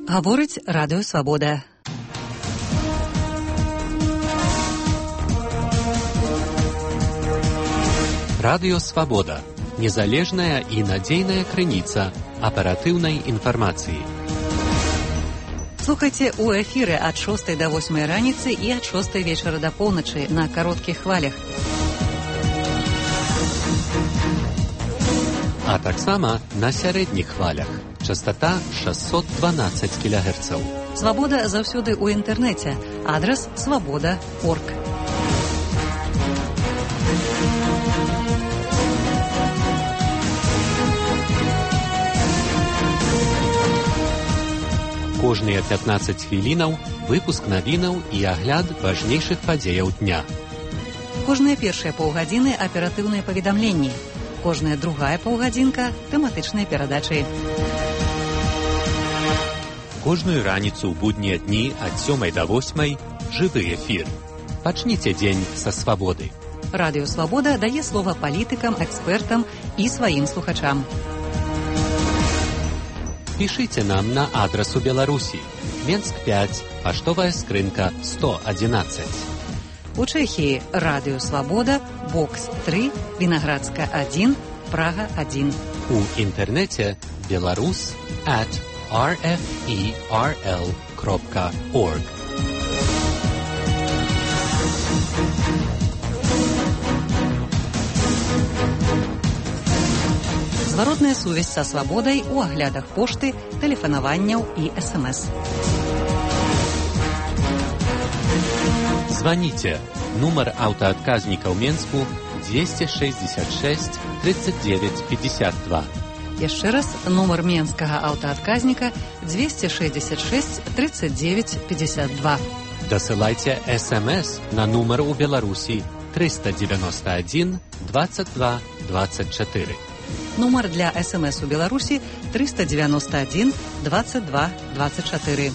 Гаворыць Радыё Свабода. Радыё Свабода. Незалежная і надзейная крыніца аператыўнай інфармацыі. Слухайце ў эфіры ад 6 до 8 раніцы і ад 6 вечара да поўначы на кароткіх хвалях. А таксама на сярэдніх хвалях. Частота 612 кГц. Свабода заўсёды ў інтэрнэце. Адрас свабода.орг. Кожныя 15 хвілінаў выпуск навінаў і агляд важнейшых падзеяў дня. Кожныя першыя паўгадзіны аператыўныя паведамленні. Кожная другая паўгадзінка тэматычныя перадачы. Кожную раніцу ў буднія дні ад 7 до 8 жывы эфір. Пачніце дзень са свабоды. Радыё Свабода дае слова палітыкам, экспертам і сваім слухачам. Пішыце нам на адрас у Беларусі. Менск 5, паштовая скрынка 111. У Чэхіі Радыё Свабода, Бокс 3, Вінаградска 1, Прага 1. У інтэрнэце belarus@rferl.org. Зваротная сувязь са свабодай у аглядах пошты, тэлефанаванняў і СМС. Звоните. Нумар аўтаадказніка ў Менску 266 39 52. Яшчэ раз, нумар менскага аўтаадказніка 266 39 52. Дасылайце СМС на нумар у Беларусі 391 22 24. Нумар для СМС у Беларусі 391 22 24.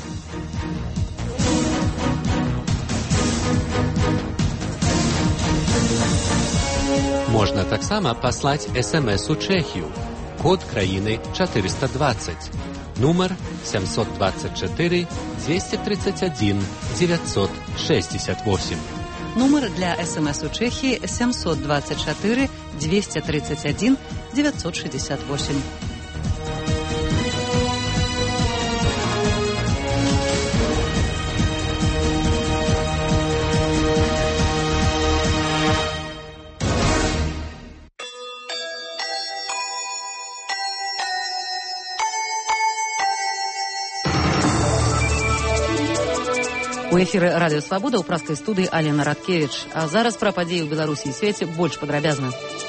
Можна таксама паслаць СМС у Чэхію. Код краіны 420. Нумар 724 231 968. Нумар для СМС у Чэхіі 724 231 968. У эфіры Радыё Свабода ў праскай студыі Алена Радкевіч. А зараз пра падзеі ў Беларусі і свеце больш падрабязна.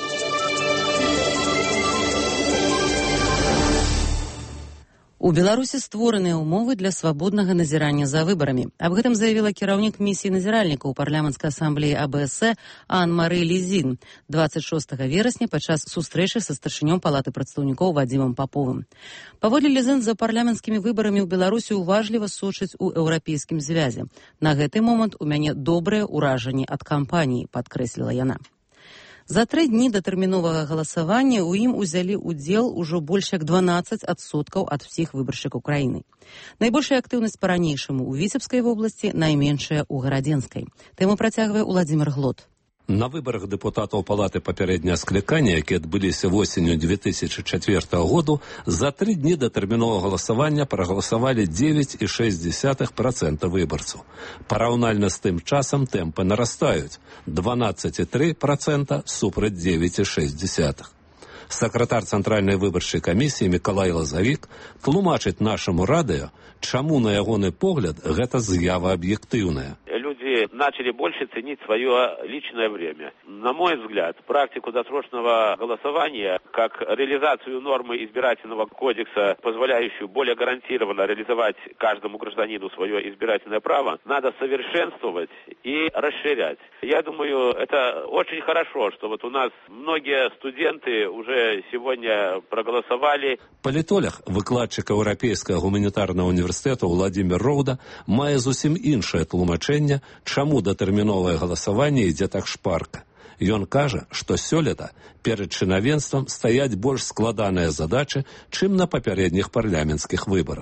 У Беларусі створаныя ўмовы для свабоднага назірання за выбарамі. Аб гэтым заявіла кіраўнік місіі назіральнікаў парламенцкай асамблеі АБС Ан-Мары Лізін 26 верасня падчас сустрэчы са старшынём палаты прадстаўнікоў Вадзімам Паповым. Паводле Лізін, за парламенцкімі выбарамі ў Беларусі уважліва сочыць у еўрапейскім звязе. На гэты момант у мяне добрае ўражанне ад кампаніі, падкрэсліла яна. За 3 дні да тэрміновага галасавання ў ім узялі ўдзел ужо больш як 12% ад усіх выбаршчыкаў краіны. Найбольшая актыўнасць па-ранейшаму ў Віцебскай вобласці, найменшая ў Гарадзенскай. Тэму працягвае Уладзімір Глот. На выбарах дэпутатаў палаты папярэдняга склікання, якія адбыліся восенню 2004 году, за 3 дні да тэрміновага галасавання прагаласавалі 9,6% выбарцаў. Параўнальна з тым часам тэмпы нарастаюць – 12,3% супраць 9,6%. Сакратар Цэнтральнай выбарчай камісіі Мікалай Лазавік тлумачыць нашаму радыё, чаму, на ягоны погляд, гэта з'ява аб'ектыўная. Люди начали больше ценить свое личное время. На мой взгляд, практику досрочного голосования, как реализацию нормы избирательного кодекса, позволяющую более гарантированно реализовать каждому гражданину свое избирательное право, надо совершенствовать и расширять. Я думаю, это очень хорошо, что вот у нас многие студенты уже сегодня проголосовали. Палітолог, выкладчык Еўрапейскага гуманітарнага універсітэту Владзімір Роўда мае зусім іншае тлумачэнне, чаму датэрміновае галасаванне ідзе так шпарка. Ён кажа, што сёлета перад чынавенствам стаяць больш складаныя задачы, чым на папярэдніх парламенцкіх выбарах.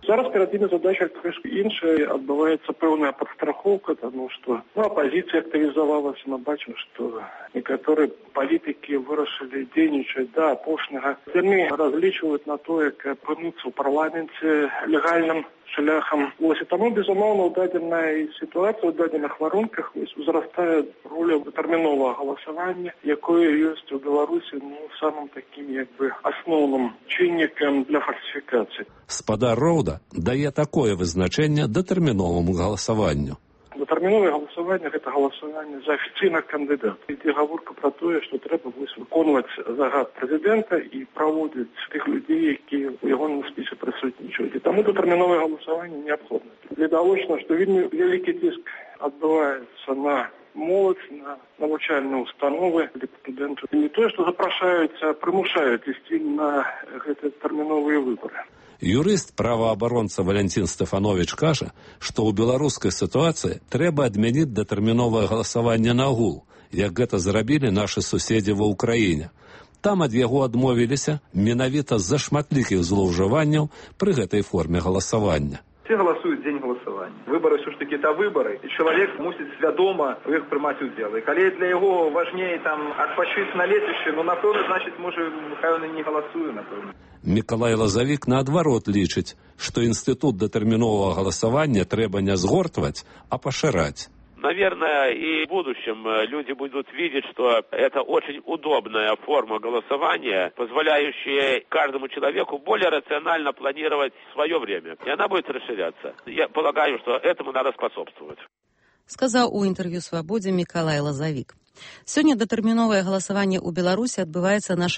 Зараз перед імі задача трошки інша, відбувається певна підстраховка, тому що опозиція активізувалася, ми бачимо, що некоторі політики вирішили дійничати до опошнього. Вони розлічують на те, як опинитися у парламенті легальним шляхом. Ось, і тому, безумовно, у даденій ситуації, у дадених варунках зростає роль детермінового голосування, якою є у Білорусі самим таким, основним чинником для фальсифікації. Спадар Роуда дає таке визначення детерміновому голосуванню. Детермінове голосування – це голосування за офіційних кандидатів. Йде говорка про те, що треба виконувати загад президента і проводити тих людей, які у його списку присутнічують. І тому детермінове голосування необхідне. Видовочно, що великий тиск відбувається на молодь, на навчальні установи для студентів. І не те, що запрошують, а примушають йти на ці термінові вибори. Юрыст праваабаронца Валентин Стефанович каже, што ў беларускай сітуацыі трэба адмяніць датэрміновае галасаванне на гул, як гэта зрабілі нашы суседзі ва ўкраіне. Там ад яго адмовіліся менавіта з-за шматлікіх злоўжыванняў пры гэтай форме галасавання. Все голосуют в день голосования. Выборы все-таки это выборы, и человек мусит свядома в их приймать удел. И коли для его важнее там отпочить на летище, ну, напевно, значит, може, хай он и не голосує, напевно. Миколай Лазавік наадварот лічыць, што інстытут датэрміновага галасавання трэба не згортваць, а пашыраць. Наверное, и в будущем люди будут видеть, что это очень удобная форма голосования, позволяющая каждому человеку более рационально планировать свое время. И она будет расширяться. Я полагаю, что этому надо способствовать. Сказаў у інтэрв'ю «Свабодзе» Мікалай Лазавік. Сёння датэрміновае галасаванне ў Беларусі адбываецца на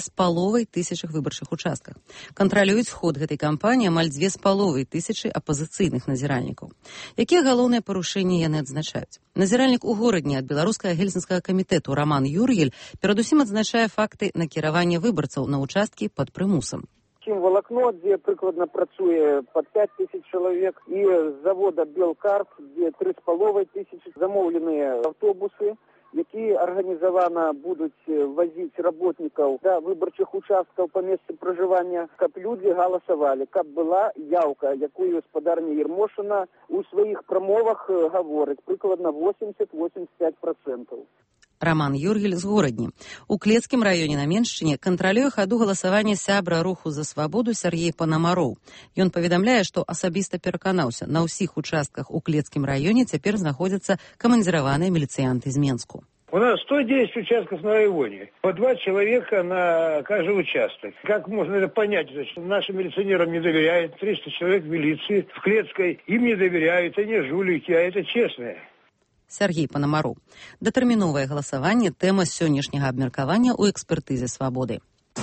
6,5 тысячах выбарчых участках. Кантралююць ход гэтай кампаніі амаль 2,5 тысячы апазіцыйных назіральнікаў. Якія галоўныя парушэнні яны адзначаюць? Назіральнік у горадні ад беларускага гельсінскага камітэту Роман Юргель перадусім адзначае факты накіравання выбарцаў на участкі пад прымусам. Волокно, где прикладно працуе под 5 тысяч человек, и с завода Белкарт, где 3,5 тысячи, замовленные автобусы, які організовано будуть возити работників до виборчих участків по місцю проживання, щоб люди голосували, щоб була явка, яку господарня Єрмошина у своїх промовах говорить, прикладно 80-85%. Роман Юргель з горадні. У Клецкім раёне на Меншчыне кантралюе хаду галасавання сябра руху за свабоду Сергей Панамароў. Ён паведамляе, што асабіста пераканаўся, на ўсіх участках у Клецкім раёне цяпер знаходзяцца камандзіраваныя міліцыянты з Менску. У нас 110 участков на районе, по 2 человека на каждый участок. Как можно это понять? Значит, нашим милиционерам не доверяют, 300 человек в милиции, в Клецкой, им не доверяют, они жулики, а это честные. Сергей Панамароў. Датэрміновае галасаванне – тэма сённяшняга абмеркавання ў экспертызе «Свабоды».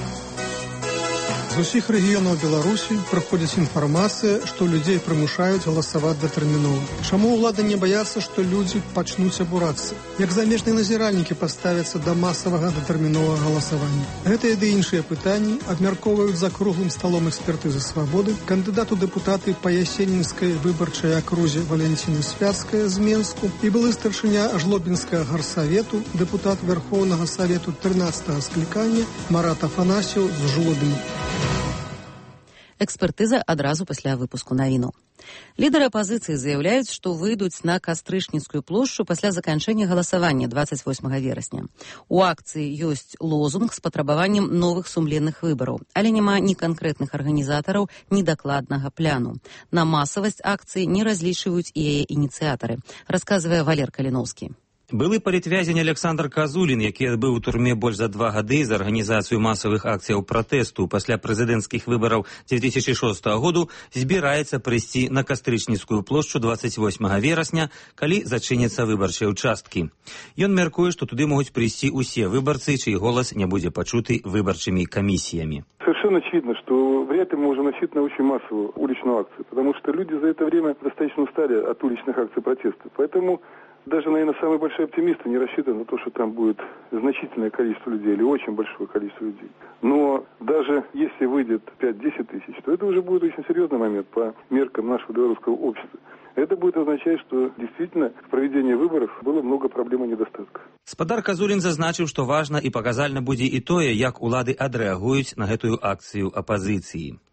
З усіх рэгіёнаў Беларусі праходзіць інфармацыя, што людзей прымушаюць галасаваць датэрмінова. Чаму ўлады не баяцца, што людзі пачнуць абурацца? Як замежныя назіральнікі паставяцца да масавага датэрміновага галасавання? Гэтыя ды іншыя пытанні абмяркоўваюць за круглым сталом экспертызы «Свабоды» кандыдат у дэпутаты па Ясенінскай выбарчай акрузе Валентина Святская з Менску і былы старшыня Жлобінскага гарсавету, дэпутат Верхоўнага Савету 13-го склікання Марат Афанасьеў з Жлобіна. Экспертыза адразу пасля выпуску навіну. Лідары апазіцыі заяўляюць, што выйдуць на Кастрычніцкую плошчу пасля заканчэння галасавання 28 верасня. У акцыі ёсць лозунг з патрабаваннем новых сумленных выбараў, але няма ні канкрэтных арганізатараў, ні дакладнага пляну. На масавасць акцыі не разлічваюць і яе ініцыятары, расказвае Валер Каліноўскі. Былы палітвязень Александр Казулін, які быў у турме больш за 2 гады за арганізацыю масавых акцыяў пратэсту пасля прэзідэнцкіх выбараў 2006 году, збіраецца прыйсці на Кастрычніцкую плошчу 28 верасня, калі зачыняцца выбарчыя ўчасткі. Ён мяркуе, што туды могуць прыйсці ўсе выбарцы, чый голас не будзе пачуты выбарчымі камісіямі. Совершенно очевидно, что вряд ли мы можем носить на очень массовую уличную акцию, потому что люди за это время достаточно устали от уличных акций протеста. Поэтому даже, наверное, самые большие оптимисты не рассчитывают на то, что там будет значительное количество людей или очень большое количество людей. Но даже если выйдет 5-10 тысяч, то это уже будет очень серьезный момент по меркам нашего белорусского общества. Это будет означать, что действительно в проведении выборов было много проблем и недостатков. Спадар Казулін зазначыў, што важна і паказальна будзе і тое, як улады адрэагуюць на гэтую акцыю апазіцыі.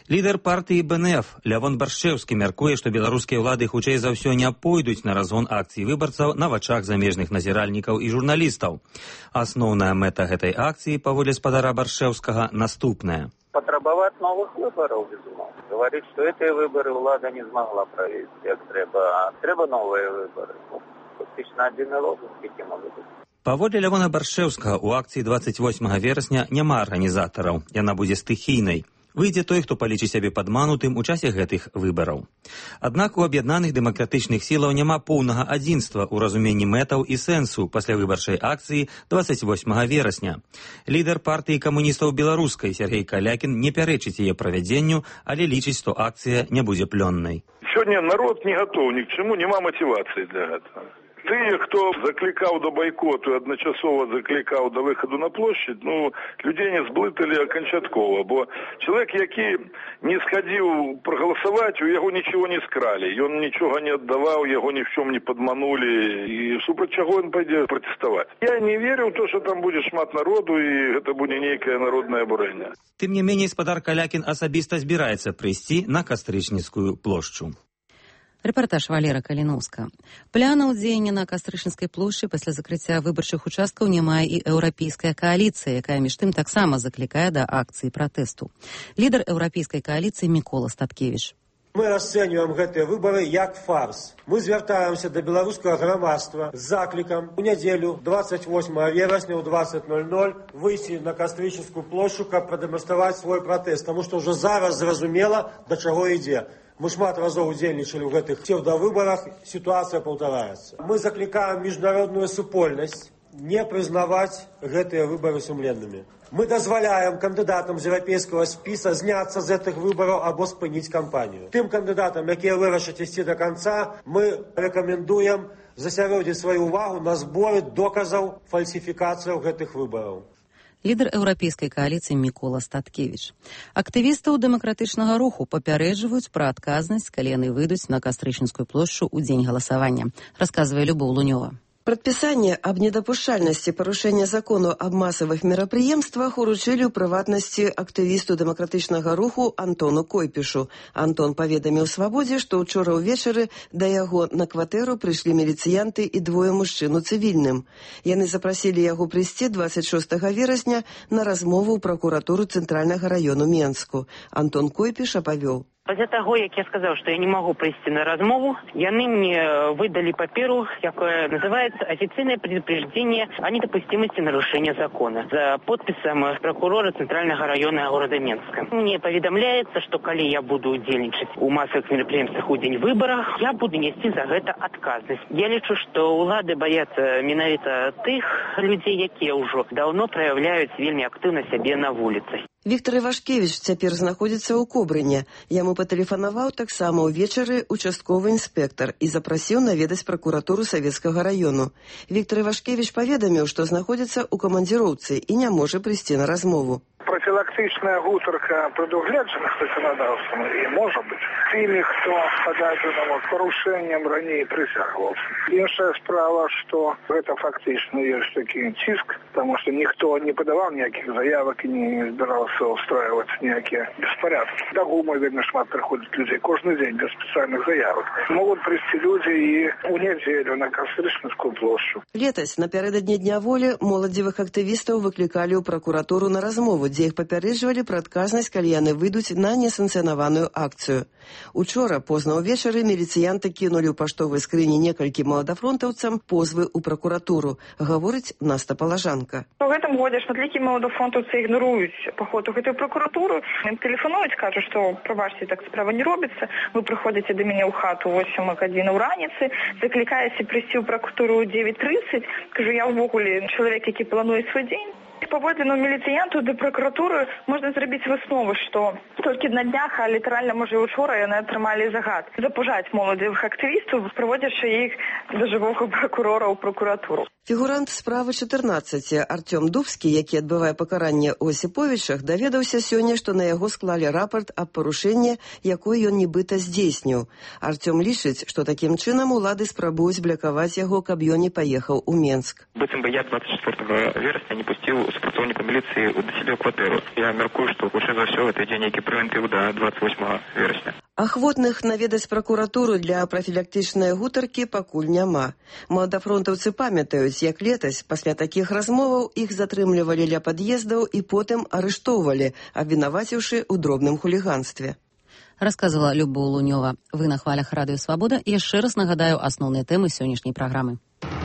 Лідар партыі БНФ Лявон Баршчэўскі мяркуе, што беларускія ўлады хутчэй за ўсё не пойдуць на разгон акцыі выбарцаў на вачах замежных назіральнікаў і журналістаў. Асноўная мэта гэтай акцыі, паводле спадара Баршчэўскага, наступная. Потребовать новых выборов, безумовно. Говорит, что эти выборы влада не смогла провести, как треба. Треба новые выборы. Фактично один лозунг, какие могут быть. Паводле Лявона Баршчэўскага, у акцыі 28 верасня няма арганізатараў. Яна будзе стыхійнай. Выйдзе той, хто палічыць сябе падманутым у часе гэтых выбараў. Аднак у аб'яднаных дэмакратычных сілаў няма поўнага адзінства ў разуменні мэтаў і сэнсу паслявыбарчай акцыі 28 верасня. Лідар партыі камуністаў беларускай Сергей Калякін не пярэчыць яе правядзенню, але лічыць, што акцыя не будзе плённай. Сёння народ не гатоў ні к чаму, няма матывацыі для гэтага. Тыя, хто заклікаў да байкоту і адначасова заклікаў да выхаду на плошчадь, людзей не зблыталі аканчаткова, бо чалавек, які не схадзіў прагаласаваць, у яго нічого не скралі, ён нічога не аддаваў, яго ні в чым не падманулі, і супраць чаго ён пойдзе пратэставаць. Я не верю ў то, што там будзе шмат народу і гэта будзе нейкае народнае абурэнне. Тым не меней, спадар Калякін асабіста збіраецца прыйсці на Кастрычніцкую плошчу. Рэпартаж Валера Каліноўска. Планаў дзеяння на Кастрычніцкай плошчы пасля закрыцця выбарчых участкаў не мае і еўрапейская кааліцыя, якая між тым таксама заклікае да акцыі пратэсту. Лідар еўрапейскай кааліцыі Мікола Статкевіч. Мы расцэньваем гэтыя выбары як фарс. Мы звяртаемся да беларускага грамадства з заклікам у нядзелю 28 верасня ў 20:00 выйсці на Кастрычніцкую плошчу, каб прадэманстраваць свой пратэст, таму што ўжо зараз зразумела, да чаго ідзе. Мы шмат разоў удзельнічалі ў гэтых псевдавыбарах, сітуацыя паўтараецца. Мы заклікаем міжнародную супольнасць не прызнаваць гэтыя выбары сумленнымі. Мы дазваляем кандыдатам з еўрапейскага спіса зняцца з гэтых выбараў або спыніць кампанію. Тым кандыдатам, якія вырашаць ісці да канца, мы рэкамендуем засяродзіць сваю ўвагу на зборы доказаў фальсіфікацыяў гэтых выбараў. Лідар еўрапейскай кааліцыі Мікола Статкевіч. Актывістаў дэмакратычнага руху папярэджваюць пра адказнасць, калі яны выйдуць на Кастрычніцкую плошчу ў дзень галасавання, расказвае Любоў Лунёва. Прадпісанне аб недапушчальнасці парушэння закону аб масавых мерапрыемствах уручылі ў прыватнасці актывісту дэмакратычнага руху Антону Койпішу. Антон паведаміў «Свабодзе», што ўчора ўвечары да яго на кватэру прыйшлі міліцыянты і двое мужчын у цывільным. Яны запрасілі яго прыйсці 26 верасня на размову ў пракуратуру Цэнтральнага раёну Менску. Антон Койпіш апавёў. Пасля таго, як я сказаў, што я не магу прыйсці на размову, яны мне выдалі паперу, якое называецца «Официальное предупреждение о недопустимости нарушения закона» за подпісам прокурора Центрального района города Менска. Мне паведамляецца, што калі я буду удзельнічаць у масавых мерапрыемствах у дзень выбарах, я буду несці за гэта адказнасць. Я лічу, што ўлады баяцца менавіта тых людзей, якія ўжо даўно праяўляюць вельмі актыўна сябе на вуліцах. Віктор Івашкевіч цяпер знаходзіцца ў Кобрыне. Яму патэлефанаваў таксама ўвечары участковы інспектар і запрасіў наведаць пракуратуру Савецкага раёну. Віктор Івашкевіч паведаміў, што знаходзіцца ў камандзіроўцы і не можа прыйсці на размову. Профилактичная гутарка предугледжена законодавством и, может быть, теми, кто подадзеному порушением ранее присягался. Іншая справа, что это фактично есть такой циск, потому что никто не подавал никаких заявок и не собирался устраивать никакие беспорядки. До ГУМа, видно, шмат приходит людей каждый день без специальных заявок. Могут прийти люди и у неделю на Кастрычніцкую площадь. Летась, напярэдадні Дня волі, моладзевых актывістаў выклікалі ў пракуратуру на размову, дзе іх папярэджвалі пра адказнасць, калі яны выйдуць на несанкцыянаваную акцыю. Учора, позна ўвечары, міліцыянты кінулі ў паштовай скрыні некалькі маладафронтаўцам позвы ў пракуратуру, гаворыць Наста Палажанка. У гэтым годзе шматлікія маладафронтаўцы ігнаруюць паход у гэтую пракуратуру. Ім тэлефануюць, кажуць, што прабачце, так справа не робіцца. Вы прыходзіце да мяне ў хату 8 гадзін у раніцы, заклікаеце прыйсці ў пракуратуру 9:30. Кажу, я ўвогуле чалавек, які плануе свой дзень. Паводліну міліцыянту да пракуратуры можна зрабіць выснову, што толькі на днях, а літаральна, можа, учора яны атрымалі загад запужаць моладзевых актывістаў, праводзячы іх да жывога пракурора ў пракуратуру. Фігурант справы 14 Артём Дубскі, які адбывае пакаранне ў Осіповічах, даведаўся сёння, што на яго склалі рапарт аб парушэнні, якое ён нібыта здзейсніў. Артём лічыць, што такім чынам улады спрабуюць блакаваць яго, каб ён не паехаў у Менск. Быццам бы я 24 верасня не пусціў супрацоўніка міліцыі ў да сябе ў кватэру. Я мяркую, што хутчэй за ўсё гэта ідзе нейкі прэвентыў да 28 верасня. Ахвотных наведаць пракуратуру для прафілактычнай гутаркі пакуль няма. Маладафронтаўцы памятаюць, як летась пасля такіх размоваў іх затрымлівалі ля пад'ездаў і потым арыштоўвалі, абвінаваціўшы ў дробным хуліганстве. Расказала Любоў Лунёва. Вы на хвалях Радыё Свабода. І яшчэ раз нагадаю асноўныя тэмы сённяшняй праграмы.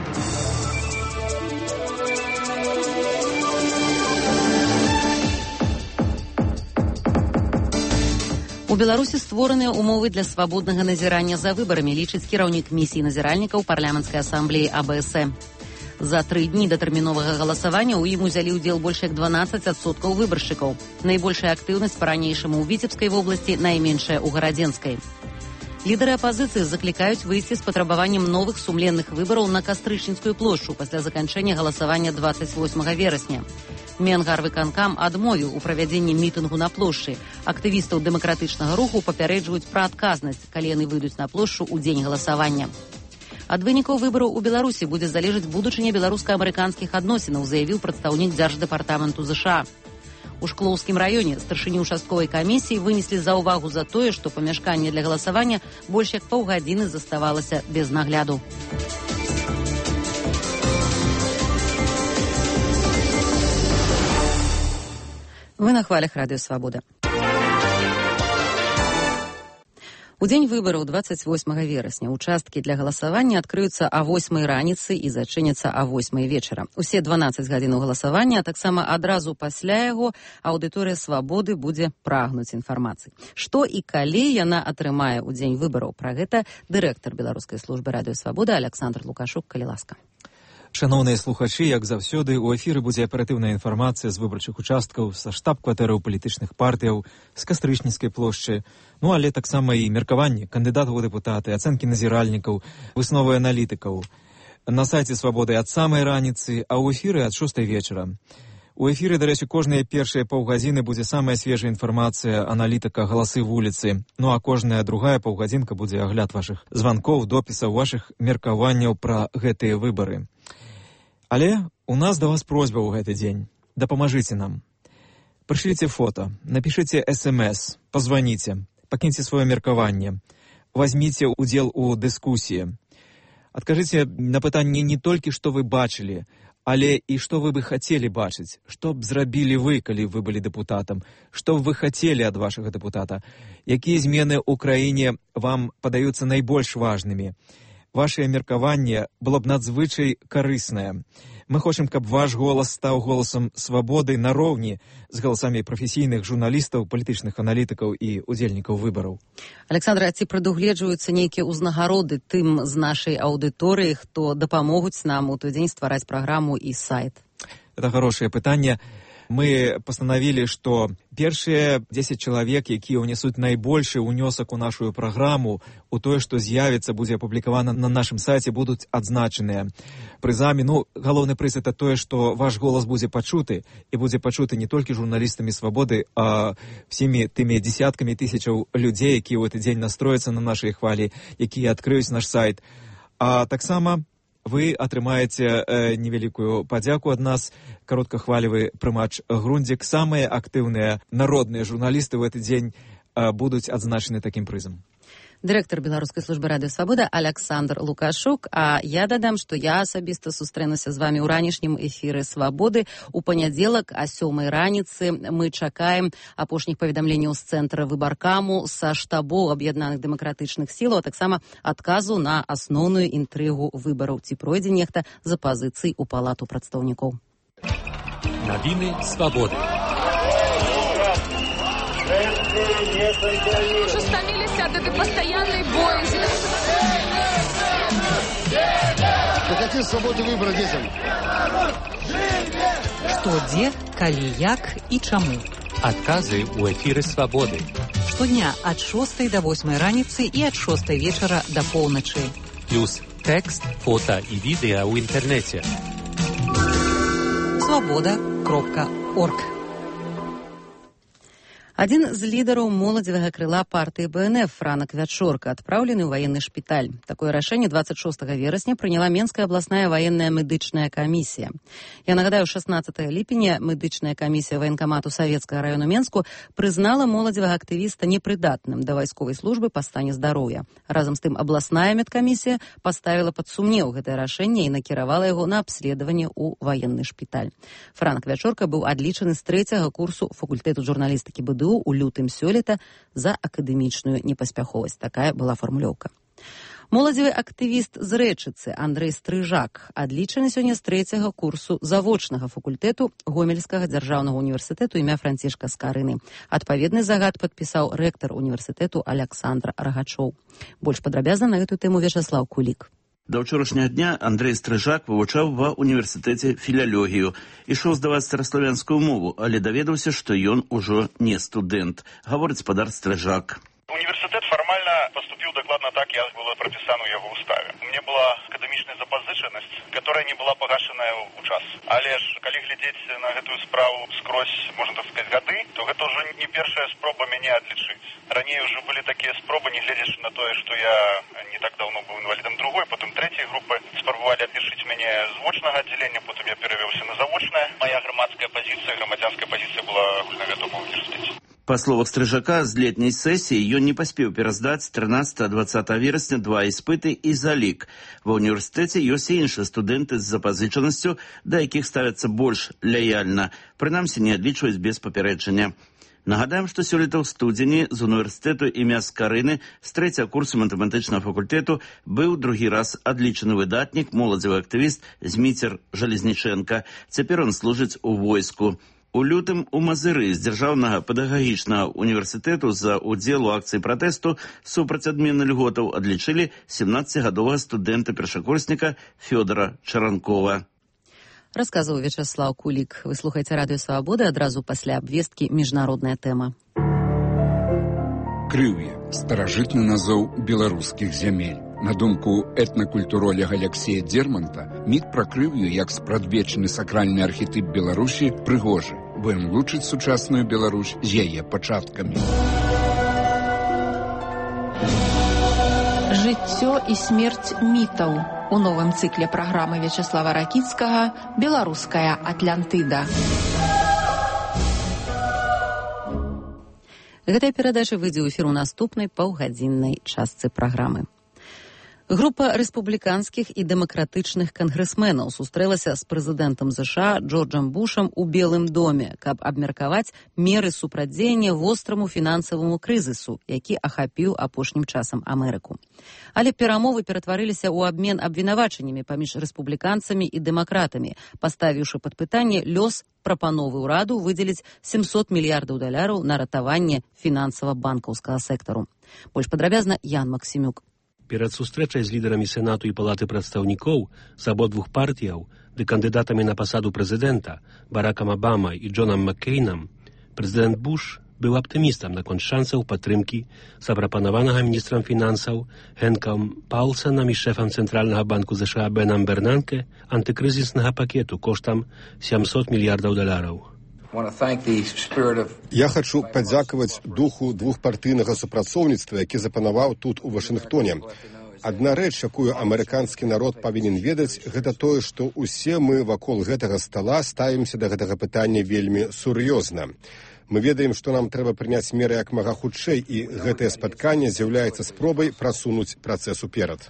У Беларусі створаныя ўмовы для свабоднага назірання за выбарамі, лічыць кіраўнік місіі назіральнікаў парламенцкай асамблеі АБС. За 3 дні да тэрміновага галасавання ў ім узялі ўдзел больш як 12% выбаршчыкаў. Найбольшая актыўнасць па-ранейшаму ў Віцебскай вобласці, найменшая ў Гарадзенскай. Лідары апазіцыі заклікаюць выйсці з патрабаваннем новых сумленных выбараў на Кастрычніцкую плошчу пасля заканчэння галасавання 28 верасня. Менгарвыканкам адмовіў у правядзенні мітынгу на плошчы. Актывістаў дэмакратычнага руху папярэджваюць пра адказнасць, калі яны выйдуць на плошчу ў дзень галасавання. Ад вынікаў выбараў у Беларусі будзе залежаць будучыня беларуска-амерыканскіх адносінаў, заявіў прадстаўнік Дзярждэпартаменту ЗША. У Шклоўскім раёне старшыню участковай камісіі вынеслі заўвагу за тое, што памяшканне для галасавання больш як паўгадзіны заставалася без нагляду. Вы на хвалях Радыё Свабода. У дзень выбараў 28 верасня участкі для галасавання адкрыюцца а 8 раніцы і зачыняцца а 8 вечара. Усе 12 гадзінаў галасавання, а таксама адразу пасля яго аўдыторыя Свабоды будзе прагнуць інфармацыі. Што і калі яна атрымае ў дзень выбараў? Пра гэта дырэктар беларускай службы Радыё Свабода Александр Лукашук, калі ласка. Шановныя слухачы, як заўсёды, у эфіры будзе аператыўная інфармацыя з выбарчых участкаў, са штаб-кватэраў палітычных партыяў, з Кастрычніцкай плошчы, але таксама і меркаванні кандыдатаў у дэпутаты, ацэнкі назіральнікаў, высновы аналітыкаў. На сайце Свабоды ад самай раніцы, а ў эфіры ад 6 вечара. У эфіры, дарэчы, кожныя першыя паўгадзіны будзе самая свежая інфармацыя аналітыка «Галасы вуліцы», а кожная другая паўгадзінка будзе агляд вашых званкоў, допісаў, вашых меркаванняў пра гэтыя выбары. Але у нас да вас просьба ў гэты дзень. Дапамажыце нам. Прышліце фота, напішыце СМС, пазваніце, пакіньце сваё меркаванне, вазьміце ўдзел у дыскусіі. Адкажыце на пытанне не толькі, што вы бачылі, але і што вы бы хацелі бачыць, што б зрабілі вы, калі вы былі дэпутатам, што б вы хацелі ад вашага дэпутата, якія змены ў краіне вам падаюцца найбольш важнымі. Вашае меркаванне было б надзвычай карыснае. Мы хочам, каб ваш голас стаў голасам свабоды нароўні з галасамі прафесійных журналістаў, палітычных аналітыкаў і удзельнікаў выбараў. Александра, ці прадугледжваюцца нейкія ўзнагароды тым з нашай аўдыторыі, хто дапамогуць нам у той дзень ствараць праграму і сайт? Это хорошее пытанне. Мы пастанавілі, што першыя 10 чалавек, якія ўнесуць найбольшы ўнёсак у нашу праграму, у тое, што з'явіцца, будзе апублікавана на нашым сайце, будуць адзначаныя прызамі. Галоўны прыз — это тое, што ваш голас будзе пачуты, і будзе пачуты не толькі журналістамі Свабоды, а всімі тымі дзесяткамі тысячаў людзей, якія ў гэты дзень настрояцца на нашай хвалі, якія адкрыюць наш сайт. А таксама вы атрымаеце невялікую падзяку ад нас, кароткахвалевы прымач «Грундзік». Самыя актыўныя народныя журналісты ў гэты дзень будуць адзначаны такім прызам. Дырэктар беларускай службы Радыё Свабода Александр Лукашук, а я дадам, што я асабіста сустрэнуся з вамі ў ранішнім эфіры Свабоды. У панядзелак а 7 раніцы мы чакаем апошніх паведамленняў з цэнтра выбаркаму, са штабоў аб'яднаных дэмакратычных сілаў, а таксама адказу на асноўную інтрыгу выбараў, ці пройдзе нехта з апазіцыі ў палату прадстаўнікоў. Навіны Свабоды. Уже стомились от этой постоянной бойни. Мы хотим свободы выбора детям. Што, дзе, калі, як і чаму. Адказы ў эфіры Свабоды. Штодня ад 6 до 8 раніцы і ад 6 вечара до поўначы. Плюс Тэкст, фота і відэа ў інтэрнэце. Свобода.орг. Один з лідараў моладзевага крыла партыі БНФ Франак Вячорка адпраўлены ў ваенны шпіталь. Такое рашэнне 26 верасня прыняла Менская абласная ваенная медычная камісія. Я нагадаю, 16 ліпеня медычная камісія ваенкамату Савецкага раёну Менску прызнала моладзевага актывіста непрыдатным да вайсковай службы па стане здароўя. Разам з тым абласная медкамісія паставіла пад сумнеў гэтае рашэнне і накіравала яго на абследаванне ў ваенны шпіталь. Франак Вячорка быў адлічаны з 3-го курсу факультэту журналістыкі БДУ у лютым сёлета за акадэмічную непаспяховасць. Такая была фармулёўка. Моладзевы актывіст з Рэчыцы Андрэй Стрыжак адлічаны сёння з 3-го курсу завочнага факультэту Гомельскага дзяржаўнага універсітэту імя Францішка Скарыны. Адпаведны загад падпісаў рэктар універсітэту Аляксандр Рагачоў. Больш падрабязна на гэтую тэму Вячаслаў Кулік. До ўчорашняга дня Андрэй Стрыжак вывучаў ва універсітэце філялогію. Ішоў здаваць стараславянскую мову, але даведаўся, што ён ужо не студэнт. Гаворыць спадар Стрыжак. Універсітэт фармальна паступіў дакладна так, як было прапісана ў яго ўставе. У мяне была акадэмічная запазычанасць, которая не была пагашаная ў час. Але ж, калі глядзець на гэтую справу скрозь, можна так сказаць, гады, то гэта ўжо не першая спроба мяне адлічыць. Раней уже былі такія спробы, не глядзячы на тое, што я не так давно быў інвалідам другой, потым трэцяй групы, спрабавалі адлічыць мяне з вочнага аддзялення, потым я перавёўся на завочнае. Мая грамадская пазіцыя, грамадзянская пазіцыя была агульнавядома ў універсітэце. Па словах Стрыжака, з летняй сесіі ён не паспеў пераздаць 13-20 верасня 2 іспыты і залік. Ва ўніверсітэце ёсць і іншыя студэнты з запазычанасцю, да якіх ставяцца больш лаяльна. Прынамсі, не адлічваюць без папярэджання. Нагадаем, што сёлета ў студзені з універсітэту імя Скарыны з 3-го курсу матэматычнага факультэту быў другі раз адлічаны выдатнік, моладзевы актывіст Зміцер Жалезніченка. Цяпер ён служыць у войску. У лютым у Мазыры з дзяржаўнага педагагічнага універсітэту за ўдзел у акцыі пратэсту супраць адмены льготаў адлічылі 17-гадовага студэнта-першакурсніка Фёдора Чаранкова. Расказваў Вячаслаў Кулік. Вы слухаеце радыё Свабода, адразу пасля абвесткі міжнародная тэма. Крыўе – старажытны назоў беларускіх зямель. На думку этнакультуролога Аляксея Дзерманта, міт пра Крыўю як спрадвечны сакральны архетып Беларусі прыгожы, бо ён лучыць сучасную Беларусь з яе пачаткамі. Жыццё і смерць мітаў у новым цыкле праграмы Вячаслава Ракіцкага «Беларуская Атлантыда». Гэтая перадача выйдзе ў эфір у наступнай паўгадзіннай частцы праграмы. Група рэспубліканскіх і дэмакратычных кангрэсменаў сустрэлася з прэзідэнтам США Джорджам Бушам у Белым доме, каб абмеркаваць меры супрацьдзеяння востраму фінансаваму крызісу, які ахапіў апошнім часам Амерыку. Але перамовы ператварыліся ў абмен абвінавачаннямі паміж рэспубліканцамі і дэмакратамі, паставіўшы пад пытанне лёс прапановы ўраду выдзеліць $700 мільярдаў на ратаванне фінансава-банкаўскага сектару. Больш падрабязна Ян Максімюк. Перад сустрэчай з лідарамі Сенату і Палаты прадстаўнікоў з абодвух партыяў ды кандыдатамі на пасаду прэзідэнта Баракам Абамай і Джонам Маккейнам, прэзідэнт Буш быў аптымістам наконт шансаў падтрымкі запрапанаванага міністрам фінансаў Хэнкам Паулсанам і шэфам Цэнтральнага банку США Бенам Бернанке антыкрызіснага пакету коштам $700 мільярдаў. Я хочу падзякаваць духу двухпартыйнага супрацоўніцтва, які запанаваў тут у Вашынгтоне. Адна рэч, якую амерыканскі народ павінен ведаць, гэта тое, што ўсе мы вакол гэтага стала ставімся да гэтага пытання вельмі сур'ёзна. Мы ведаем, што нам трэба прыняць меры як мага хутчэй, і гэтае спатканне з'яўляецца спробай прасунуць працэс уперад.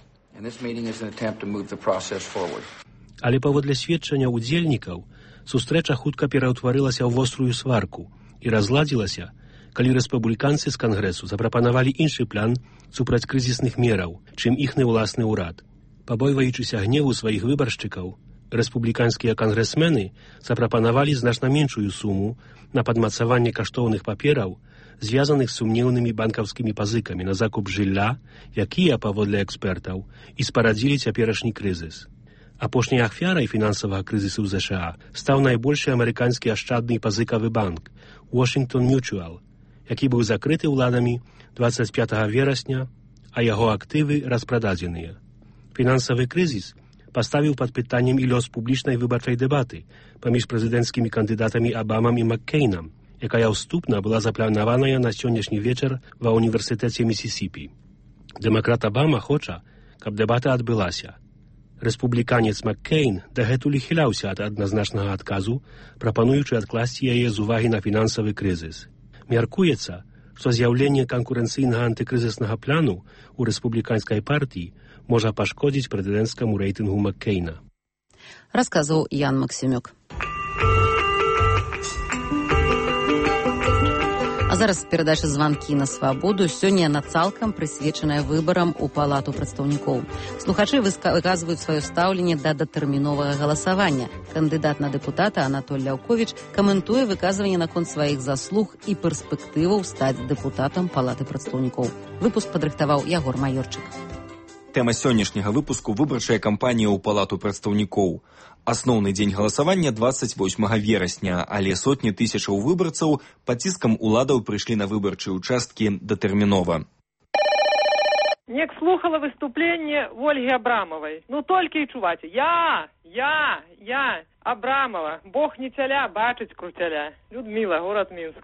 Але паводле сведчання ўдзельнікаў, сустрэча хутка пераўтварылася ў вострую сварку і разладзілася, калі рэспубліканцы з кангрэсу запрапанавалі іншы план супраць крызісных мераў, чым іхны ўласны ўрад. Пабойваючыся гневу сваіх выбаршчыкаў, рэспубліканскія кангрэсмены запрапанавалі значна меншую суму на падмацаванне каштоўных папераў, звязаных з сумнеўнымі банкаўскімі пазыкамі на закуп жылля, якія, паводле экспертаў, і спарадзілі цяперашні крызіс. Апошняй ахвярай фінансавага крызісу ў ЗША стаў найбольшы амерыканскі ашчадны пазыкавы банк Washington Mutual, які быў закрыты ўладамі 25 верасня, а яго актывы распрададзеныя. Фінансавы крызіс паставіў пад пытаннем і лёс публічнай выбарчай дэбаты паміж прэзідэнцкімі кандыдатамі Абамам і Маккейнам, якая ўступна была запланаваная на сённяшні вечар ва ўніверсітэце Місісіпі. Дэмакрат Абама хоча, каб дэбата адбылася. Рэспубліканец Маккейн дагэтуль хіляўся ад адназначнага адказу, прапануючы адкласці яе з увагі на фінансавы крызіс. Мяркуецца, што з'яўленне канкурэнцыйнага антыкрызіснага плану ў рэспубліканскай партыі можа пашкодзіць прэзідэнцкаму рэйтынгу Маккейна. Расказваў Ян Максімюк. А зараз перадача «Званкі на свабоду». Сёння яна цалкам прысвечаная выбарам у палату прадстаўнікоў. Слухачы выказваюць сваё стаўленне да датэрміновага галасавання. Кандыдат на дэпутата Анатоль Ляўковіч каментуе выказванне наконт сваіх заслуг і перспектываў стаць дэпутатам палаты прадстаўнікоў. Выпуск падрыхтаваў Ягор Маёрчык. Тэма сённяшняга выпуску – выбарчая кампанія ў палату прадстаўнікоў. Асноўны дзень галасавання 28 верасня, але сотні тысячаў выбарцаў пад ціскам уладаў прыйшлі на выбарчыя ўчасткі датэрмінова. Нек слухала выступленне Ольги Абрамовой. Ну толькі і чуваць. Я, Абрамова. Бог не цяля, бачыць круцяля. Людмила, город Мінск.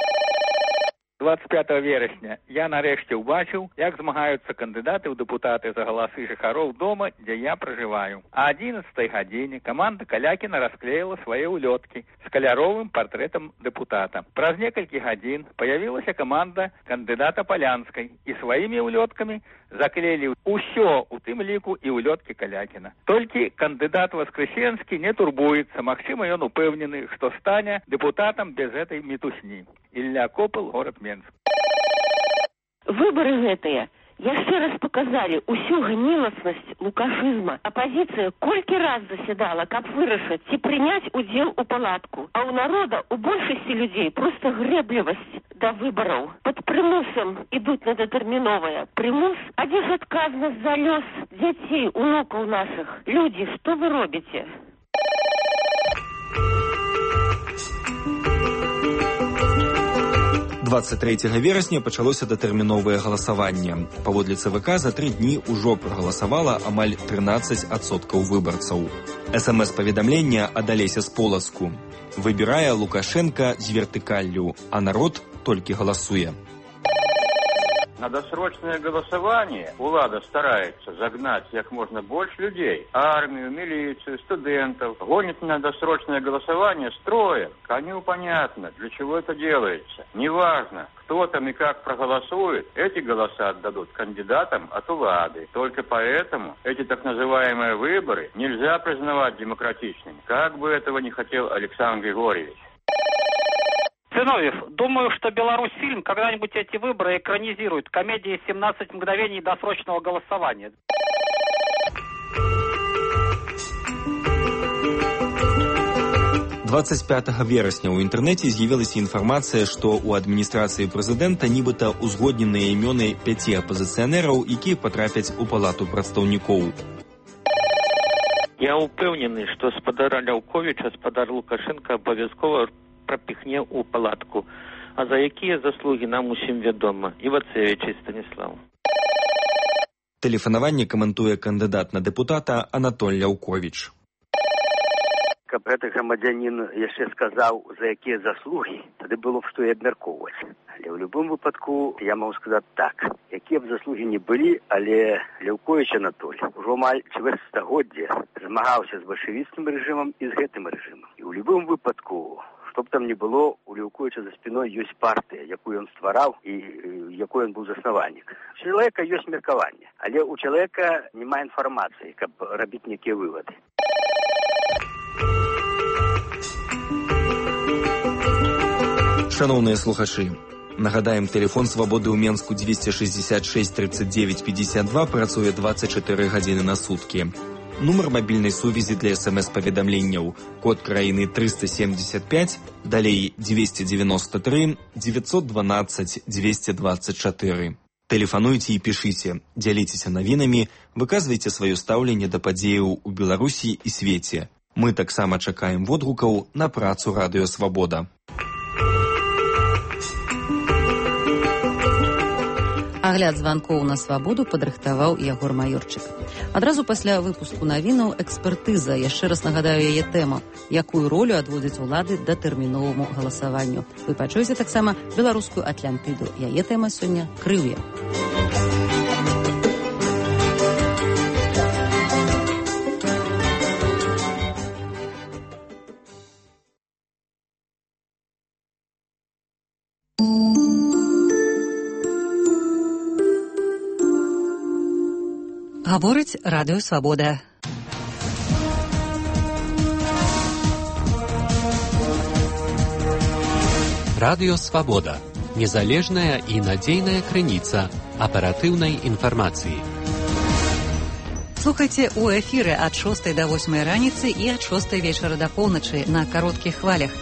25 верасня я нарэшце ўбачыў, як змагаюцца кандыдаты ў дэпутаты за галасы жыхароў дома, дзе я пражываю. А 11 гадзіне каманда Калякіна расклеіла свае ўлёткі з каляровым партрэтам дэпутата. Праз некалькі гадзін паявілася каманда кандыдата Палянскай і сваімі ўлёткамі заклеілі ўсё, у тым ліку і ўлёткі Калякіна. Толькі кандыдат Васкрэсенскі не турбуецца, магчыма, ён упэўнены, што стане дэпутатам без гэтай мітусні. Ілля Копыл, город Менск. Выборы гэтыя яшчэ раз показалі усю гніласнасць лукашызма. Апозіцыя колькі раз заседала, каб вырашыць, ці прыняць удзел у палатку. А ў народа, у большасці людзей, проста грэблівасць да выбараў. Пад прымусам ідуць на датэрміновае. Прымус, а дзе ж адказнасць за лёс дзяцей, унукаў нашых? Людзі, што вы робіце? 23 верасня пачалося датэрміновае галасаванне. Паводле ЦВК за 3 дні ўжо прагаласавала амаль 13% выбарцаў. СМС-паведамлення ад Алеся з Полацку. Выбірае Лукашенка з вертыкаллю, а народ толькі галасуе. На досрочное голосование влада старается загнать как можно больше людей. Армию, милицию, студентов. Гонит на досрочное голосование строем. Коню понятно, для чего это делается. Неважно, кто там и как проголосует, эти голоса отдадут кандидатам от влады. Только поэтому эти так называемые выборы нельзя признавать демократичными. Как бы этого не хотел Александр Григорьевич. Зиновьев, думаю, что Беларусьфильм когда-нибудь эти выборы экранизирует. Комедии «17 мгновений досрочного голосования». «25 верасня ў інтэрнэце з'явілася інфармацыя, што ў адміністрацыі прэзідэнта нібыта ўзгодненыя імёны 5 апазіцыянераў, якія потрапяць у палату прадстаўнікоў. Я упэўнены, што спадара Ляўковіча спадар Лукашенка абавязкова прапіхне ў палатку. А за якія заслугі нам усім вядома. Івацевіч і Станіслав. Тэлефанаванне каментуе кандыдат на дэпутата Анатоль Ляўковіч. Каб гэты грамадзянін яшчэ сказаў, за якія заслугі, тады было б што і абмяркоўваць. Але ў любым выпадку я магу сказаць так. Якія б заслугі не былі, але Ляўковіч Анатоль ужо амаль чвэрць стагоддзя змагаўся з бальшавіцкім рэжымам і з гэтым рэжымам. І ў любым выпадку, што б там не было, у Ляўковіча за спіной ёсць партыя, якую ён ствараў і якой ён быў заснавальнік. У чалавека ёсць меркаванне, але у чалавека няма інфармацыі, каб рабіць нейкія вывады. Шановныя слухачы, нагадаем, тэлефон свабоды ў Менску 266 39 52 працуе 24 гадзіны на суткі. Нумар мабільнай сувязі для СМС-паведамленняў. Код краіны 375, далей 293 912 224. Тэлефануйце і пішыце, дзяліцеся навінамі, выказвайце сваё стаўленне да падзеяў у Беларусі і свеце. Мы таксама чакаем водгукаў на працу Радыё Свабода. Агляд званкоў на свабоду падрыхтаваў Ягор Маёрчык. Адразу пасля выпуску навінаў экспертыза. Яшчэ раз нагадаю яе тэму. Якую ролю адводзяць улады датэрміноваму галасаванню. Вы пачуеце таксама беларускую Атлантыду. Яе тэма сёння крыўе. Гаворыць Радыё Свабода. Радыё Свабода. Незалежная і надзейная крыніца аператыўнай інфармацыі. Слухайце ў эфіры ад 6 до 8 раніцы і ад 6 вечара да поўначы на кароткіх хвалях.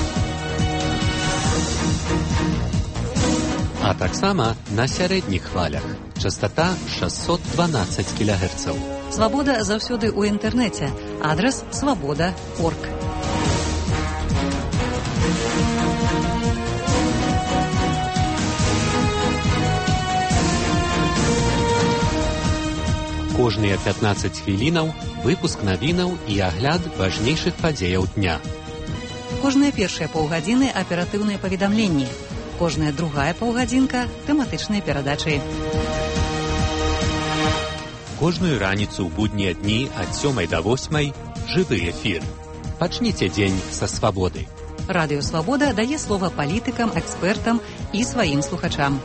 А таксама на сярэдніх хвалях. Частота 612 кГц. Свабода заўсёды ў інтэрнэце. Адрас свабода.орг. Кожныя 15 хвілінаў выпуск навінаў і агляд важнейшых падзеяў дня. Кожныя першыя паўгадзіны аператыўныя паведамленні. Кожная другая паўгадзінка тэматычныя перадачы. Кожную раніцу ў буднія дні ад 7 до 8 жывы эфір. Пачніце дзень са свабоды. Радыё Свабода дае слова палітыкам, экспертам і сваім слухачам.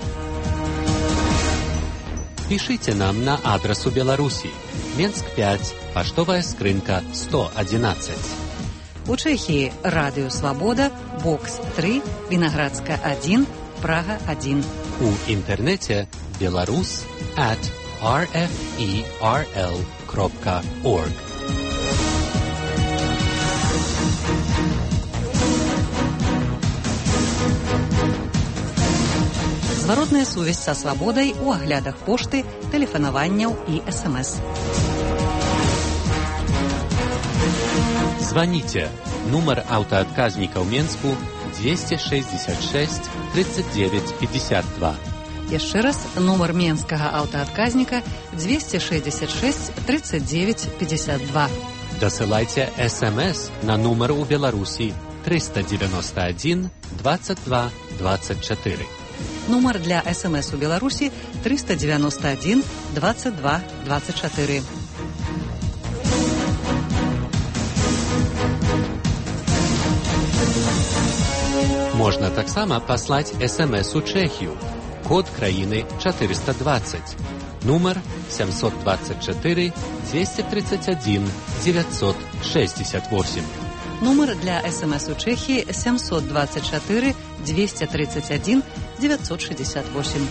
Пішыце нам на адрасу Беларусі. Менск 5, паштовая скрынка 111. У Чэхіі Радыё Свабода, Бокс 3, Вінаградска 1, Прага 1. У інтэрнэце belarus@rferl.org. Зваротная сувязь са свабодай у аглядах пошты, тэлефанаванняў і СМС. Звоните. Нумар аўтаадказніка ў Менску 266 39 52. Яшчэ раз, нумар менскага аўтаадказніка 266 39 52. Дасылайце СМС на нумар у Беларусі 391 22 24. Нумар для СМС у Беларусі 391 22 24. Можна таксама паслаць СМС у Чэхію. Код краіны 420. Нумар 724 231 968. Нумар для СМС у Чэхіі 724 231 968.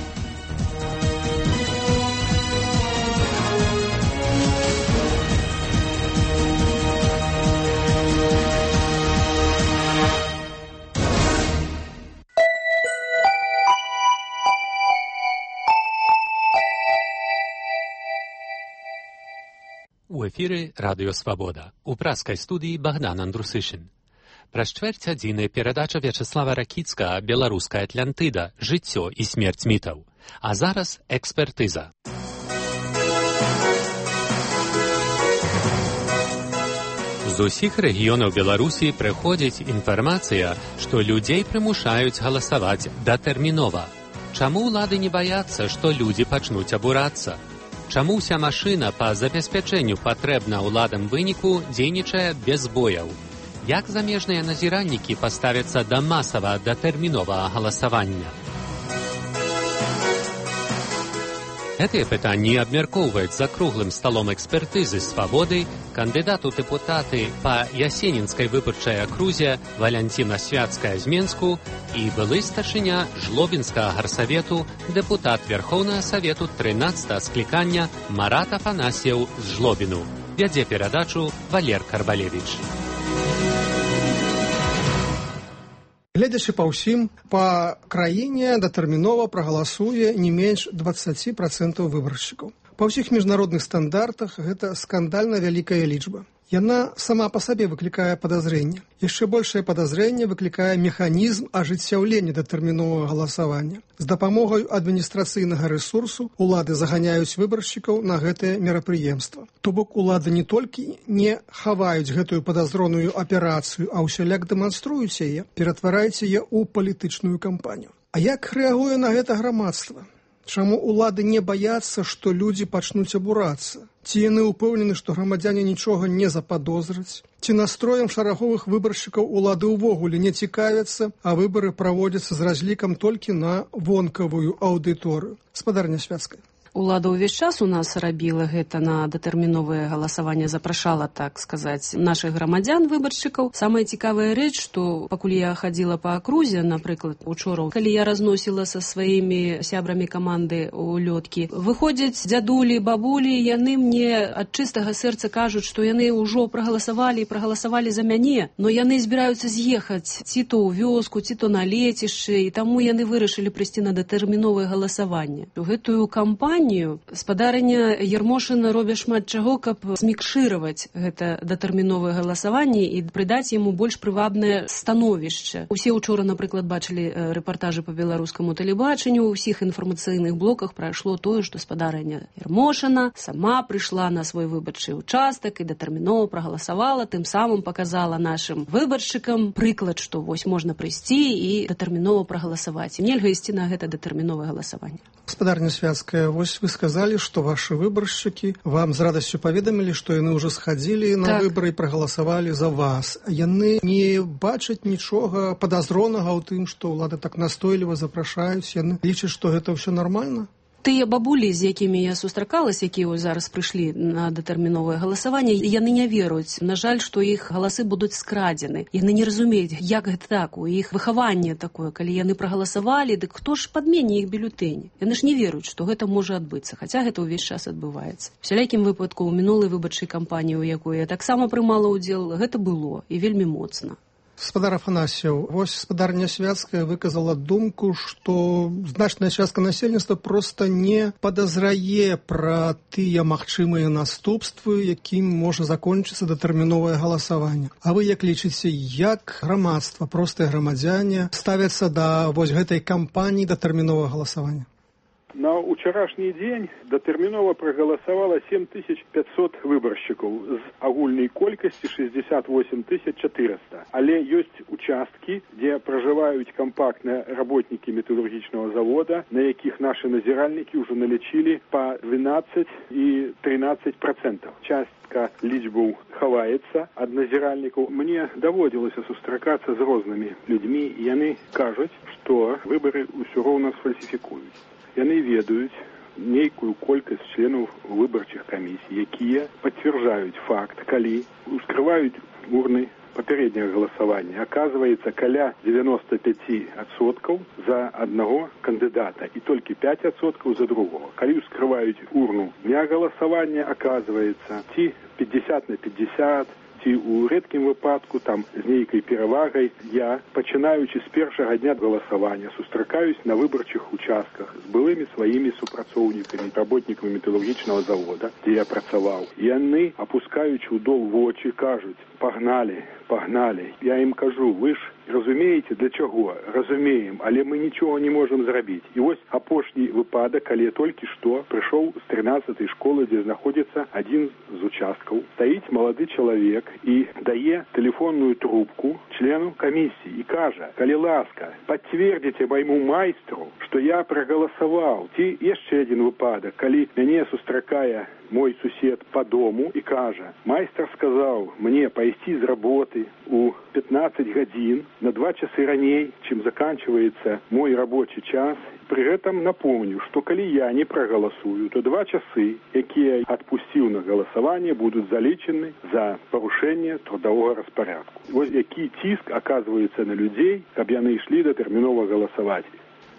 У эфіры Радыё Свабода. У праскай студыі Богдан Андрусышын. Праз чвэрць гадзіны перадача Вячеслава Ракіцкага «Беларуская Атлантыда. Жыццё і смерць мітаў». А зараз экспертыза. З усіх рэгіёнаў Беларусі прыходзіць інфармацыя, што людзей прымушаюць галасаваць датэрмінова. Чаму ўлады не баяцца, што людзі пачнуць абурацца? Чаму ўся машына па забеспячэнню патрэб на ўладам выніку дзейнічае без бояў? Як замежныя назіральнікі паставяцца да масава датэрміновага галасавання? Гэтыя пытанні абмяркоўваюць за круглым сталом экспертызы «Свабоды» кандыдат у дэпутаты па Ясенінскай выбарчай акрузе Валянціна Свяцкая з Менску і былы старшыня Жлобінскага гарсавету, дэпутат Верхоўнага Савету 13-го склікання Марат Афанасьеў з Жлобіну. Вядзе перадачу Валер Карбалевіч. Гледзячы па ўсім, па краіне датэрмінова прагаласуе не менш 20% выбаршчыкаў. Па ўсіх міжнародных стандартах гэта скандальна вялікая лічба. Яна сама по сабе выклікае падазрэнне. Яшчэ большае падазрэнне выклікае механізм ажыццяўлення датэрміновага галасавання. З дапамогай адміністрацыйнага рэсурсу улады заганяюць выбаршчыкаў на гэтае мерапрыемства. То бок улады не толькі не хаваюць гэтую падазроную аперацыю, а ўсяляк дэманструюць яе, ператвараюць яе ў палітычную кампанію. А як рэагуе на гэта грамадства? Чаму улады не баяцца, што людзі пачнуць абурацца? Ці яны ўпэўнены, што грамадзяне нічога не западозраць? Ці настроем шараговых выбаршчыкаў улады ўвогуле не цікавяцца, а выбары праводзяцца з разлікам толькі на вонкавую аўдыторыю? Спадарня Свяцкая. Улада ўвесь час у нас рабіла гэта на датэрміновае галасаванне, запрашала, так сказаць, нашых грамадзян, выбаршчыкаў. Самая цікавая рэч, што пакуль я хадзіла па акрузе, напрыклад, учора, калі я разносіла са сваімі сябрамі каманды ў лёткі, выходзяць дзядулі, бабулі, яны мне ад чыстага сэрца кажуць, што яны ўжо прагаласавалі за мяне, но яны збіраюцца з'ехаць ці то ў вёску, ці то на лецішчы, і таму яны вырашылі прыйсці на датэрміновае галасаванне. Гэтую кампанію спадарыня Ярмошына робіць шмат чаго, каб змікшыраваць гэта датэрміновае галасаванне і прыдаць яму больш прывабнае становішча. Усе учора, напрыклад, бачылі рэпартажы па беларускаму тэлебачанню, у ўсіх інфармацыйных блоках прайшло тое, што спадарыня Ярмошына сама прыйшла на свой выбарчы ўчастак і датэрмінова прагаласавала, тым самым показала нашым выбаршчыкам прыклад, што вось можна прыйсці і датэрмінова прагаласаваць. Нельга ісці на гэта датэрміновае галасаванне. Спадарня Свяцкая, вось вы сказалі, што вашы выбаршчыкі вам з радасцю паведамілі, што яны ўжо схадзілі на выбары і прагаласавалі за вас. Яны не бачаць нічога падазронага ў тым, што ўлады так настойліва запрашаюць, яны лічаць, што гэта ўсё нармальна? Тыя бабулі, з якімі я сустракалася, якія зараз прыйшлі на датэрміновае галасаванне, яны не веруюць. На жаль, што іх галасы будуць скрадзены. Яны не разумеюць, як гэта так, у іх выхаванне такое, калі яны прагаласавалі, дык хто ж падмене іх бюлетэні? Яны ж не веруюць, што гэта можа адбыцца, хаця гэта ўвесь час адбываецца. У всялякім выпадку, у мінулай выбарчай кампаніі, у якой я таксама прымала ўдзел, гэта было і вельмі моцна. Спадар Афанасьеў, вось спадарня Свяцкая выказала думку, што значная частка насельніцтва проста не падазрае пра тыя магчымыя наступствы, якім можа закончыцца датэрміновае галасаванне. А вы як лічыце, як грамадства, простыя грамадзяне ставяцца да вось гэтай кампаніі датэрміновага галасавання? На ўчарашні дзень датэрмінова прагаласавала 7500 выбаршчыкаў з агульнай колькасці 68 400. Але ёсць участкі, дзе пражываюць кампактныя работнікі металургічнага завода, на якіх нашы назіральнікі ўжо налічылі па 12 і 13%. Частка лічбаў хаваецца ад назіральнікаў. Мне даводзілася сустракацца з рознымі людзьмі, і яны кажуць, што выбары ўсё роўна сфальсіфікуюць. Яны ведаюць нейкую колькасць членаў выбарчых камісій, якія пацвярджаюць факт, калі ускрываюць урны папярэдняга галасавання. Аказваецца, каля 95% за аднаго кандыдата і толькі 5% за другого. Калі ускрываюць урну дня галасавання, аказваецца, ці 50/50, ці ў рэдкім выпадку, там, з нейкай перавагай, я, пачынаючы з першага дня галасавання, сустракаюсь на выбарчых участках з былымі сваімі супрацоўнікамі, работнікамі металургічнага завода, дзе я працаваў. Яны, апускаючы ў дол вочы, кажуць: пагналі, пагналі. Я ім кажу: вы ж разумееце, для чаго? Разумеем, але мы нічога не можам зрабіць. І вось апошні выпадак, калі я толькі што прыйшоў з 13-й школы, дзе знаходзіцца адзін з участкаў. Стаіць малады чалавек і дае тэлефонную трубку члену камісіі і кажа: калі ласка, пацвердзіце майму майстру, што я прагаласаваў. Ці яшчэ адзін выпадак, калі мяне сустракае мой сусед по дому і кажа: майстар сказаў мне пайсці з работы у 15 гадзін на 2 часы раней, чым заканчивается мой рабочий час. При гэтым напомню, што калі я не прагаласую, то 2 часы, якія адпусціў на галасаванне, будуць залічаны за парушэнне трудового распорядку. Вось які ціск аказваецца на людзей, каб яны ішлі датэрмінова галасаваць.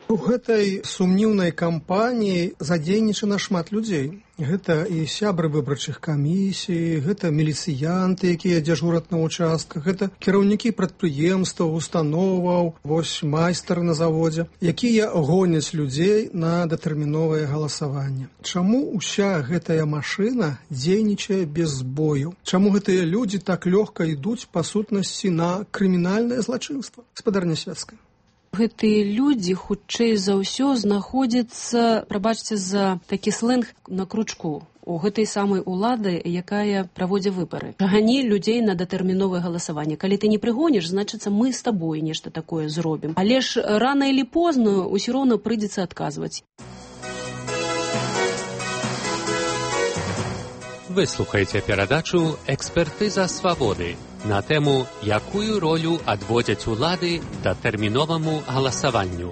У гэтай сумнеўнай кампаніі задзейнічана шмат людзей. Гэта і сябры выбарчых камісій, гэта міліцыянты, якія дзяжураць на ўчастках, гэта кіраўнікі прадпрыемстваў, установаў, вось майстары на заводзе, якія гоняць людзей на датэрміновае галасаванне. Чаму ўся гэтая машына дзейнічае без збою? Чаму гэтыя людзі так лёгка ідуць па сутнасці на крымінальнае злачынства? Гаспадарня Свяцкая. Гэтыя людзі, хутчэй за ўсё, знаходзяцца, прабачце за такі сленг, на кручку у гэтай самай улады, якая праводзіць выбары. Гані людзей на датэрміновае галасаванне. Калі ты не прыгоніш, значыцца, мы з табой нешта такое зробім. Але ж рана или позна ўсё роўна прыйдзецца адказваць. Вы слухаеце перадачу «Экспертыза свабоды» на тэму «Якую ролю адводзяць улады датэрміноваму галасаванню».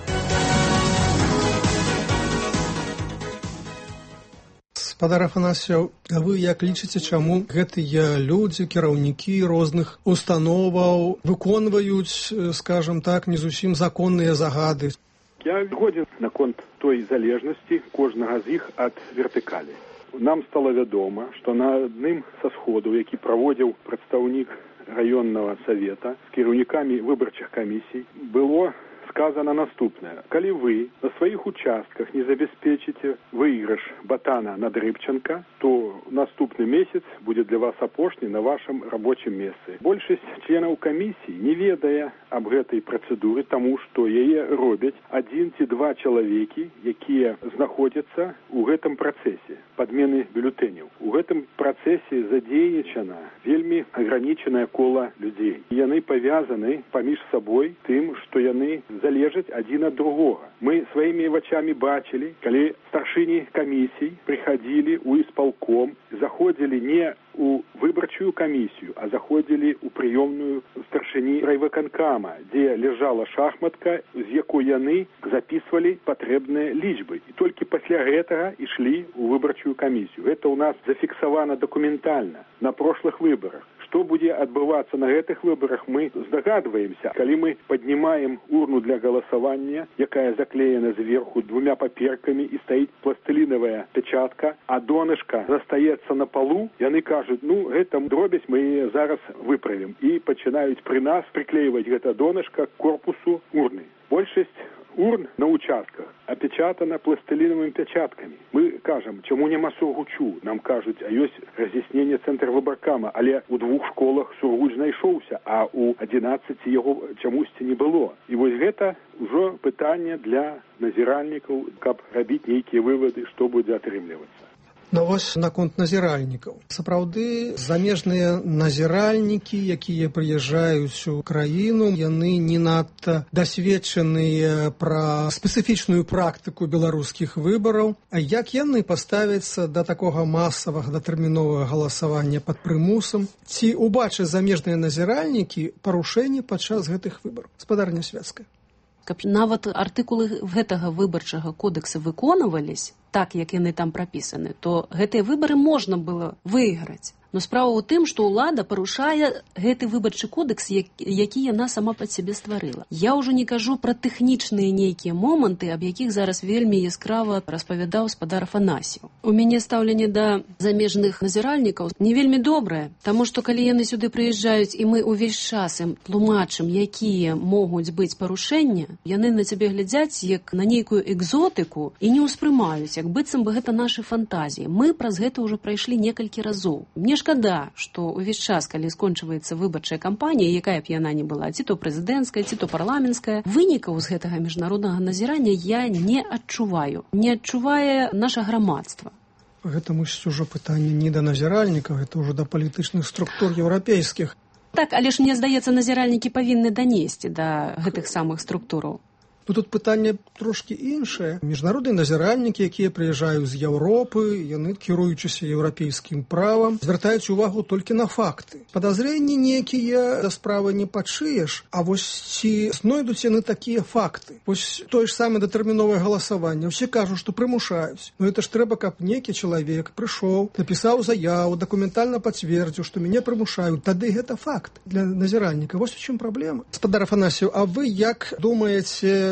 Спадар Афанасьеў, а вы як лічыце, чаму гэтыя людзі, кіраўнікі розных установаў выконваюць, скажам так, не зусім законныя загады? Я згоден наконт той залежнасці кожнага з іх ад вертыкалі. Нам стало вядома, што на адным са сходаў, які праводзіў прадстаўнік раённага савета з кіраўнікамі выбарчых камісій, было сказано наступнае. Калі вы на сваіх участках не забяспечыце выйгрыш Батана над Рыбченка, то наступны месяц будзе для вас апошні на вашым рабочым месцы. Большасць членаў камісій не ведае аб гэтай працэдуры, таму што яе робяць 1 ці 2 чалавекі, якія знаходзяцца ў гэтым працэсе падмены бюлетэняў. У гэтым працэсе задзейнічана вельмі агранічанае кола людзей. Яны павязаны паміж сабой тым, што яны залежаць адзін ад другога. Мы сваімі вачамі бачылі, калі старшыні камісій прыходзілі ў ісполком, заходзілі не у выбарчую камісію, а заходзілі ў прыёмную старшыні райвыканкама, дзе ляжала шахматка, з якой яны запісвалі патрэбныя лічбы. І толькі пасля гэтага ішлі ў выбарчую камісію. Гэта ў нас зафіксавана дакументальна на прошлых выбарах. Што будзе адбывацца на гэтых выбарах, мы здагадваемся. Калі мы паднімаем урну для галасавання, якая заклеена зверху 2 паперкамі і стаіць пластылінавая печатка, а донышка застаецца на полу, яны кажуць, гэта дробязь, мы яе зараз выправім. І пачынаюць пры нас прыклейваць гэта донышка к корпусу урны. Большасць урн на участках опечатана пластилиновыми печатками. Мы кажем, чему нема сургучу? Нам кажуть, а есть разъяснение центра выборкама, але у 2 школах сургуч знайшоўся, а у 11 его чамусьці не было. И вот это уже питание для назиральников, каб рабіць нейкія выводы, что будет атрымлівацца. Ну вось наконт назіральнікаў. Сапраўды замежныя назіральнікі, якія прыязджаюць у краіну, яны не надта дасведчаныя пра спецыфічную практыку беларускіх выбараў. А як яны паставяцца да такога масавага датэрміновага галасавання пад прымусам? Ці убачаць замежныя назіральнікі парушэнні падчас гэтых выбараў? Гаспадарня Свяцкая. Каб нават артыкулы гэтага выбарчага кодекса выконвались так, як яны там прапісаны, то гэтыя выбары можна было выйграць. Но справа ў тым, што ўлада парушае гэты выбарчы кодекс, які яна сама пад сябе стварыла. Я ўжо не кажу пра тэхнічныя нейкія моманты, аб якіх зараз вельмі яскрава распавядаў спадар Афанасьеў. У мяне стаўленне да замежных назіральнікаў не вельмі добрае, таму што калі яны сюды прыязджаюць і мы ўвесь час ім тлумачым, якія могуць быць парушэнні, яны на цябе глядзяць як на нейкую экзотыку і не ўспрымаюць, як быццам бы гэта нашы фантазіі. Мы праз гэта ўжо прайшлі некалькі разоў. Мне шкада, што ўвесь час, калі скончваецца выбарчая кампанія, якая б яна не была, ці то прэзідэнцкая, ці то парламенцкая, вынікаў з гэтага міжнароднага назірання я не адчуваю. Не адчувае наша грамадства. Гэта мусіць ужо пытанне не да назіральнікаў, гэта ўжо да палітычных структур еўрапейскіх. Так, але ж мне здаецца, назіральнікі павінны данесці да гэтых самых структураў. Ну, тут пытанне трошки іншае. Міжнародныя назіральнікі, якія прыязджаюць з Еўропы, яны, кіруючыся еўрапейскім правам, звяртаюць увагу толькі на факты. Падазрэнні некія да справы не пачыеш, а вось ці знойдуць яны такія факты. Вось тое ж самае датэрміновае галасаванне. Усе кажуць, што прымушаюць. Ну, это ж трэба, каб некі чалавек прыйшоў, напісаў заяву, дакументальна пацвердзіў, што мяне прымушаюць. Тады гэта факт для назіральніка. Вось у чым праблема. Спадар Афанасьеў, а вы як думаеце,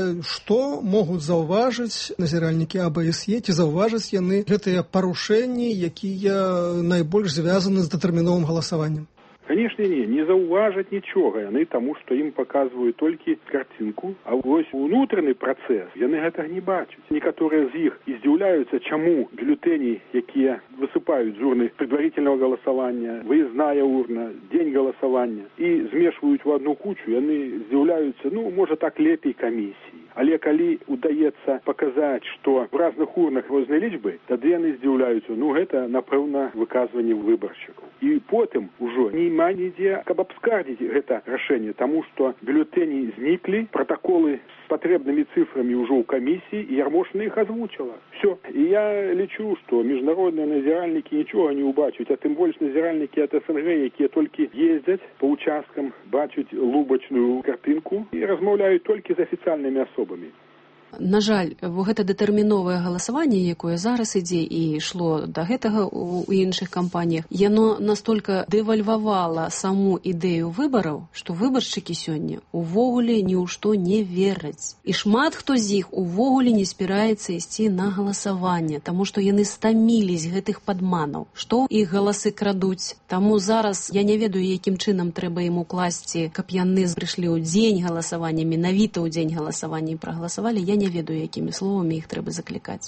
што могуць заўважыць назіральнікі АБСЕ, ці заўважаць яны гэтыя парушэнні, якія найбольш звязаны з датэрміновым галасаваннем? Конечно, не заўважаць нічога яны, таму што ім паказваюць толькі карцінку, а вось унутраны працэс яны гэтага не бачаць. Некаторыя з іх і здзіўляюцца, чаму бюлетэні, якія высыпаюць з урны предварительного галасавання, выездная урна, дзень галасавання і змешваюць у одну кучу, яны здзіўляюцца, можа так лепей камісіі. Але калі удаецца паказаць, што в разных урнах розныя лічбы, тады яны здзіўляюцца, гэта, напэўна, выказванне выбаршчыкаў. І потым ужо няма нідзе, каб абскардзіць гэта рашэнне, таму што бюлетэні зніклі, пратаколы з патрэбнымі цифрамі ўжо ў камісіі, і Ярмошына іх азвучыла. Все. І я лічу, што міжнародныя назіральнікі нічога не ўбачуць, а тым больш назіральнікі ад СНГ, якія толькі ездзяць па участкам, бачуць лубачную картынку і размаўляюць толькі з афіцыяльнымі асобамі. На жаль, гэта дэтэрміновае галасаванне, якое зараз ідзе і ішло да гэтага ў іншых кампаніях, яно настолькі дэвальвавала саму ідэю выбараў, што выбаршчыкі сёння увогуле ні ў што не вераць. І шмат хто з іх увогуле не збіраецца ісці на галасаванне, таму што яны стамілись гэтых падманаў, што іх галасы крадуць. Таму зараз я не ведаю, якім чынам трэба ім укласці, каб яны прыйшлі ў дзень галасавання, менавіта ў дзень галасавання і прагаласавалі. Я не ведаю, якімі словамі іх трэба заклікаць.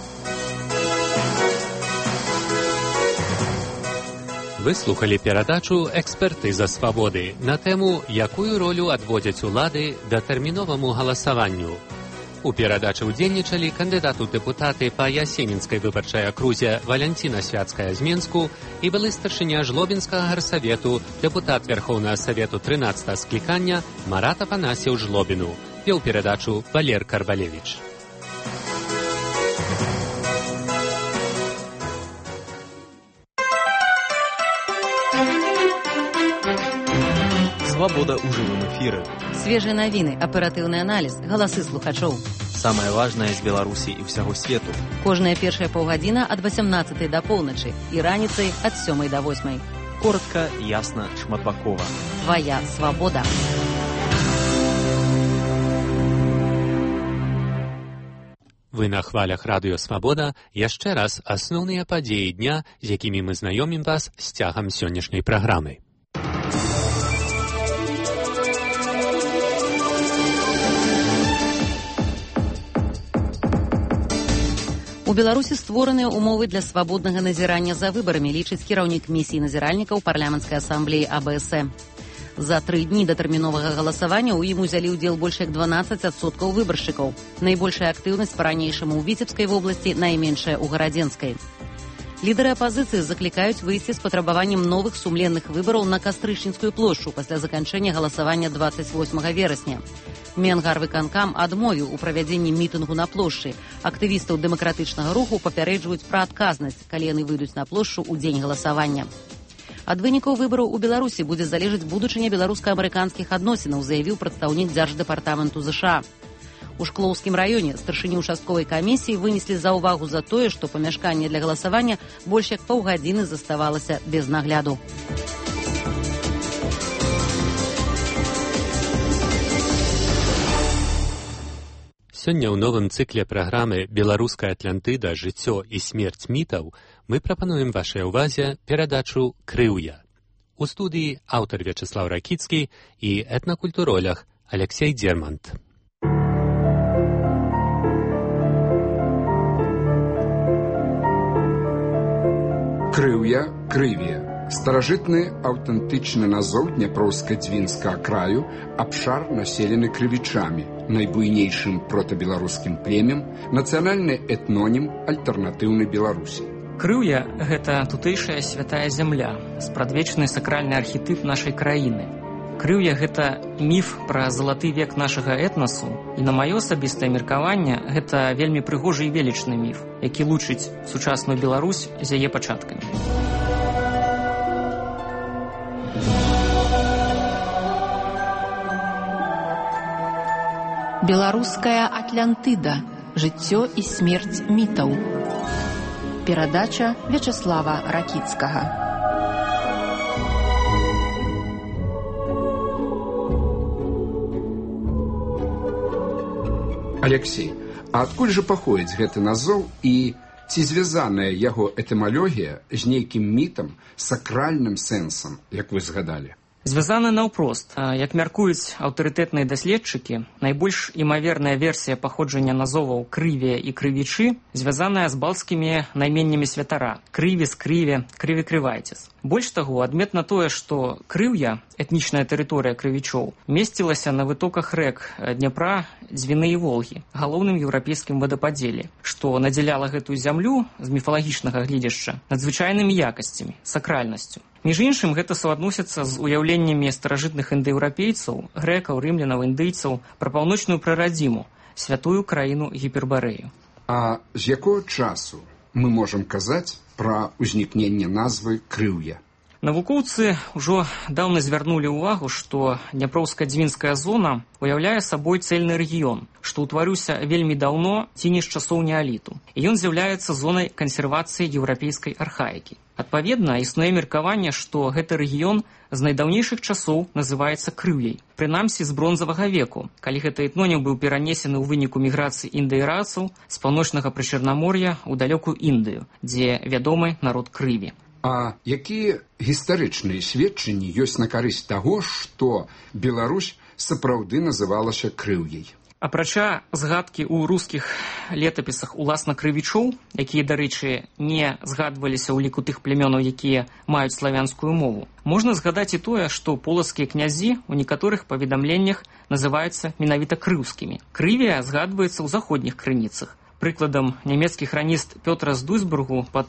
Вы слухалі перадачу «Экспертыза свабоды» на тэму, якую ролю адводзяць улады датэрміноваму галасаванню. У перадачы ўдзельнічалі кандыдат у дэпутаты па Ясенінскай выбарчай акрузе Валянціна Свяцкая з Менску і былы старшыня Жлобінскага гарсавету, дэпутат Верхоўнага Савету 13 склікання Марат Афанасьеў Жлобіну. Вёў перадачу Валер Карбалевіч. Свабода ў жывым эфіры. Свежыя навіны, аператыўны аналіз, галасы слухачоў. Самае важнае з Беларусі і ўсяго свету. Кожная першая паўгадзіна ад 18 да поўначы і раніцай ад 7 да 8. Коротка, ясна, шматбакова. Твая свабода. Вы на хвалях радыё «Свабода» яшчэ раз асноўныя падзеі дня, з якімі мы знаёмім вас з цягам сённяшняй праграмы. У Беларусі створаныя ўмовы для свабоднага назірання за выбарамі, лічыць кіраўнік місіі назіральнікаў парламенцкай асамблеі АБСЕ. За 3 дні датэрміновага галасавання ў ім узялі ўдзел больш як 12% выбаршчыкаў. Найбольшая актыўнасць па-ранейшаму ў Віцебскай вобласці, найменшая ў Гарадзенскай. Лідары апазіцыі заклікаюць выйсці з патрабаваннем новых сумленных выбараў на Кастрычніцкую плошчу пасля заканчэння галасавання 28 верасня. Менгарвыканкам адмовіў у правядзенні мітынгу на плошчы. Актывістаў дэмакратычнага руху папярэджваюць пра адказнасць, калі яны выйдуць на плошчу ў дзень галасавання. Ад вынікаў выбараў у Беларусі будзе залежаць будучыня беларуска-амерыканскіх адносінаў, заявіў прадстаўнік Дзярждэпартаменту ЗША. У Шклоўскім раёне старшыню участковай камісіі вынеслі заўвагу за тое, што памяшканне для галасавання больш як паўгадзіны заставалася без нагляду. Сёння ў новым цыкле праграмы «Беларуская Атлантыда. Жыццё і смерць мітаў» мы прапануем вашай увазе перадачу «Крыўя». У студыі аўтар Вячеслав Ракіцкі і этнакультуролог Алексей Дермант. Крыўя, крывія. Старажытны аўтэнтычны назоў Дняпроўска-Дзвінскага краю, абшар населены крывічамі, найбуйнейшым протабеларускім племем, нацыянальны этнонім альтэрнатыўнай Беларусі. Крыўя – гэта тутэйшая святая зямля, спрадвечны сакральны архетып нашай краіны. Крыўя – гэта міф пра залаты век нашага этнасу, і на маё асабістае меркаванне гэта вельмі прыгожы і велічны міф, які лучыць сучасную Беларусь з яе пачаткамі. Беларуская Атлантыда. Жыццё і смерць мітаў. Перадача Вячеслава Ракіцкага. Алексей, а адкуль жа паходзіць гэты назоў і ці звязаная яго этымалогія з нейкім мітам, сакральным сэнсам, як вы згадалі? Звязаны наўпрост. Як мяркуюць аўтарытэтныя даследчыкі, найбольш імаверная версія паходжання назоваў крывія і крывічы звязаная з балцкімі найменнямі святара крывіс, крыве, крыве-крывайцес. Больш таго, адметна тое, што крыўя, этнічная тэрыторыя крывічоў, месцілася на вытоках рэк Дняпра, Дзвіны і Волгі, галоўным еўрапейскім вадападзеле, што надзяляла гэтую зямлю з міфалагічнага гледзяшча надзвычайнымі якасцямі, сакральнасцю. Між іншым, гэта суадносіцца з уяўленнямі старажытных індаеўрапейцаў, грэкаў, рымлянаў, індыйцаў пра паўночную прарадзіму, святую краіну Гіпербарэю. А з якога часу мы можам казаць пра ўзнікненне назвы крыўя? Навукоўцы ўжо даўна звярнулі ўвагу, што Дняпроўска-Дзвінская зона уяўляе сабой цэльны рэгіён, што ўтварыўся вельмі даўно ці не з часоў неаліту. І ён з'яўляецца зонай кансервацыі еўрапейскай архаікі. Адпаведна, існуе меркаванне, што гэты рэгіён з найдаўнейшых часоў называецца крыўяй, прынамсі з бронзавага веку, калі гэты этнонім быў перанесены ў выніку міграцыі індаерацаў з паўночнага прычарнамор'я ў далёкую Індыю, дзе вядомы народ крыві. А якія гістарычныя сведчанні ёсць на карысць таго, што Беларусь сапраўды называлася крыўяй? Апрача згадкі ў рускіх летапісах уласна крывічоў, якія, дарэчы, не згадваліся ў ліку тых плямёнаў, якія маюць славянскую мову, можна згадаць і тое, што полацкія князі ў некаторых паведамленнях называюцца менавіта крыўскімі. Крывія згадваецца ў заходніх крыніцах. Прыкладам, нямецкі храніст Пётр з Дуйсбургу пад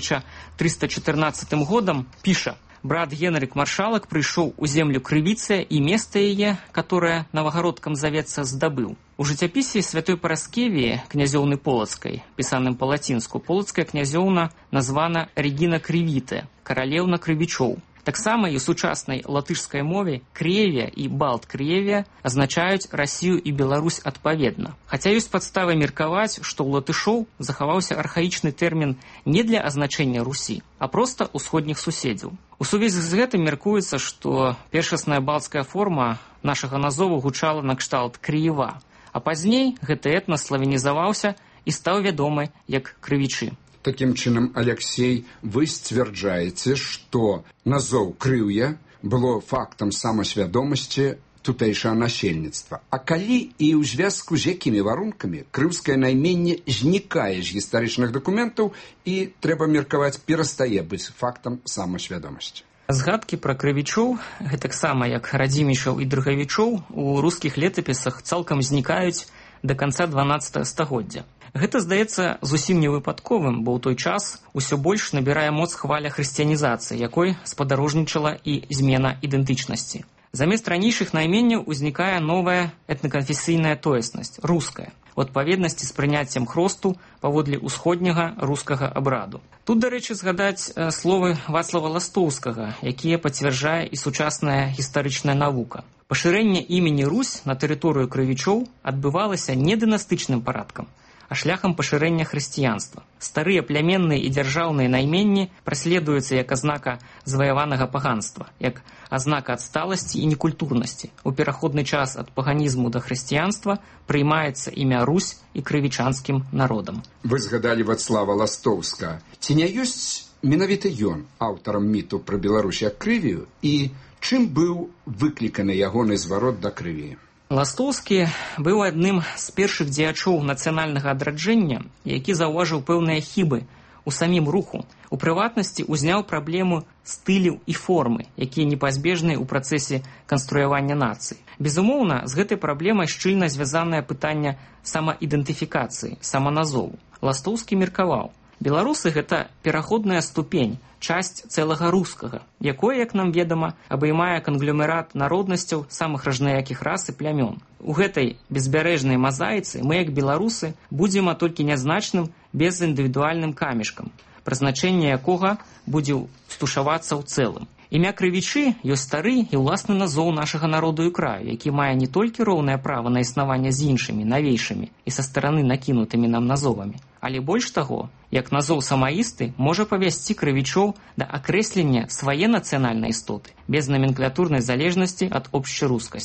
1314 годам піша: «Брат Генрик Маршалак прыйшоў у землю крывіцыя і место яе, которое новогородкам завецца, здабыў». У жыццяпісе святой Параскевіі, князёўны Полацкай, пісаным па-лацінску, полацкая князёўна названа Регіна Крывітая, каралеўна крывічоў. Таксама і ў сучаснай латышскай мове Кревія і Балт-Кревія азначаюць Расію і Беларусь адпаведна. Хаця ёсць падставы меркаваць, што ў латышоў захаваўся архаічны тэрмін не для азначэння Русі, а проста ўсходніх суседзяў. У сувязі з гэтым меркуецца, што першасная балцкая форма нашага назову гучала накшталт Крыева, а пазней гэты этнас славянізаваўся і стаў вядомы як крывічы. Такім чынам, Алексей, вы сцвярджаеце, што назоў крыўя было фактам самасвядомасці тутэйшага насельніцтва. А калі і ў звязку з якімі варункамі крыўскае найменне знікае з гістарычных дакументаў і, трэба меркаваць, перастае быць фактам самасвядомасці? Згадкі пра крывічоў, гэтаксама як радзімічаў і дрыгавічоў, у рускіх летапісах цалкам знікаюць да канца 12 стагоддзя. Гэта здаецца зусім невыпадковым, бо ў той час усё больш набірае моц хваля хрысціянізацыі, якой спадарожнічала і змена ідэнтычнасці. Замест ранейшых найменняў узнікае новая этнаканфесійная тоеснасць – руская, у адпаведнасці з прыняццем хросту паводле ўсходняга рускага абраду. Тут, дарэчы, згадаць словы Вацлава Ластоўскага, якія пацвярджае і сучасная гістарычная навука. Пашырэнне імені Русь на тэрыторыю крывічоў адбывалася не дынастычным парадкам, а шляхам пашырэння хрысціянства. Старыя пляменныя і дзяржаўныя найменні праследуюцца як азнака заваяванага паганства, як азнака адсталасці і некультурнасці. У пераходны час ад паганізму да хрысціянства прыймаецца імя Русь і крывічанскім народам. Вы згадалі Вацлава Ластоўска. Ці не ёсць менавіта ён аўтарам міту пра Беларусь як крывію і чым быў выкліканы ягоны зварот да крыві? Ластоўскі быў адным з першых дзеячоў нацыянальнага адраджэння, які заўважыў пэўныя хібы у самім руху. У прыватнасці ўзняў праблему стыляў і формы, якія непазбежныя ў працэсе канструявання нацыі. Безумоўна, з гэтай праблемай шчыльна звязанае пытанне самаідэнтыфікацыі, саманазову. Ластоўскі меркаваў: беларусы – гэта пераходная ступень, часць цэлага рускага, якое, як нам ведама, абаймае кангломерат народнасцяў самых разнаякіх рас і плямён. У гэтай безбярэжнай мазаіцы мы, як беларусы, будзем толькі нязначным безіндывідуальным камешкам, прызначэнне якога будзе стушавацца ў цэлым. Імя крывічы ёсць стары і ўласны назоў нашага народу і краю, які мае не толькі роўнае права на існаванне з іншымі, навейшымі і са стараны накінутымі нам назовамі, але больш таго, як назоў самаісты можа павясці крывічоў да акрэслення свае нацыянальнай істоты, без наменклатурнай залежнасці ад общарускасці.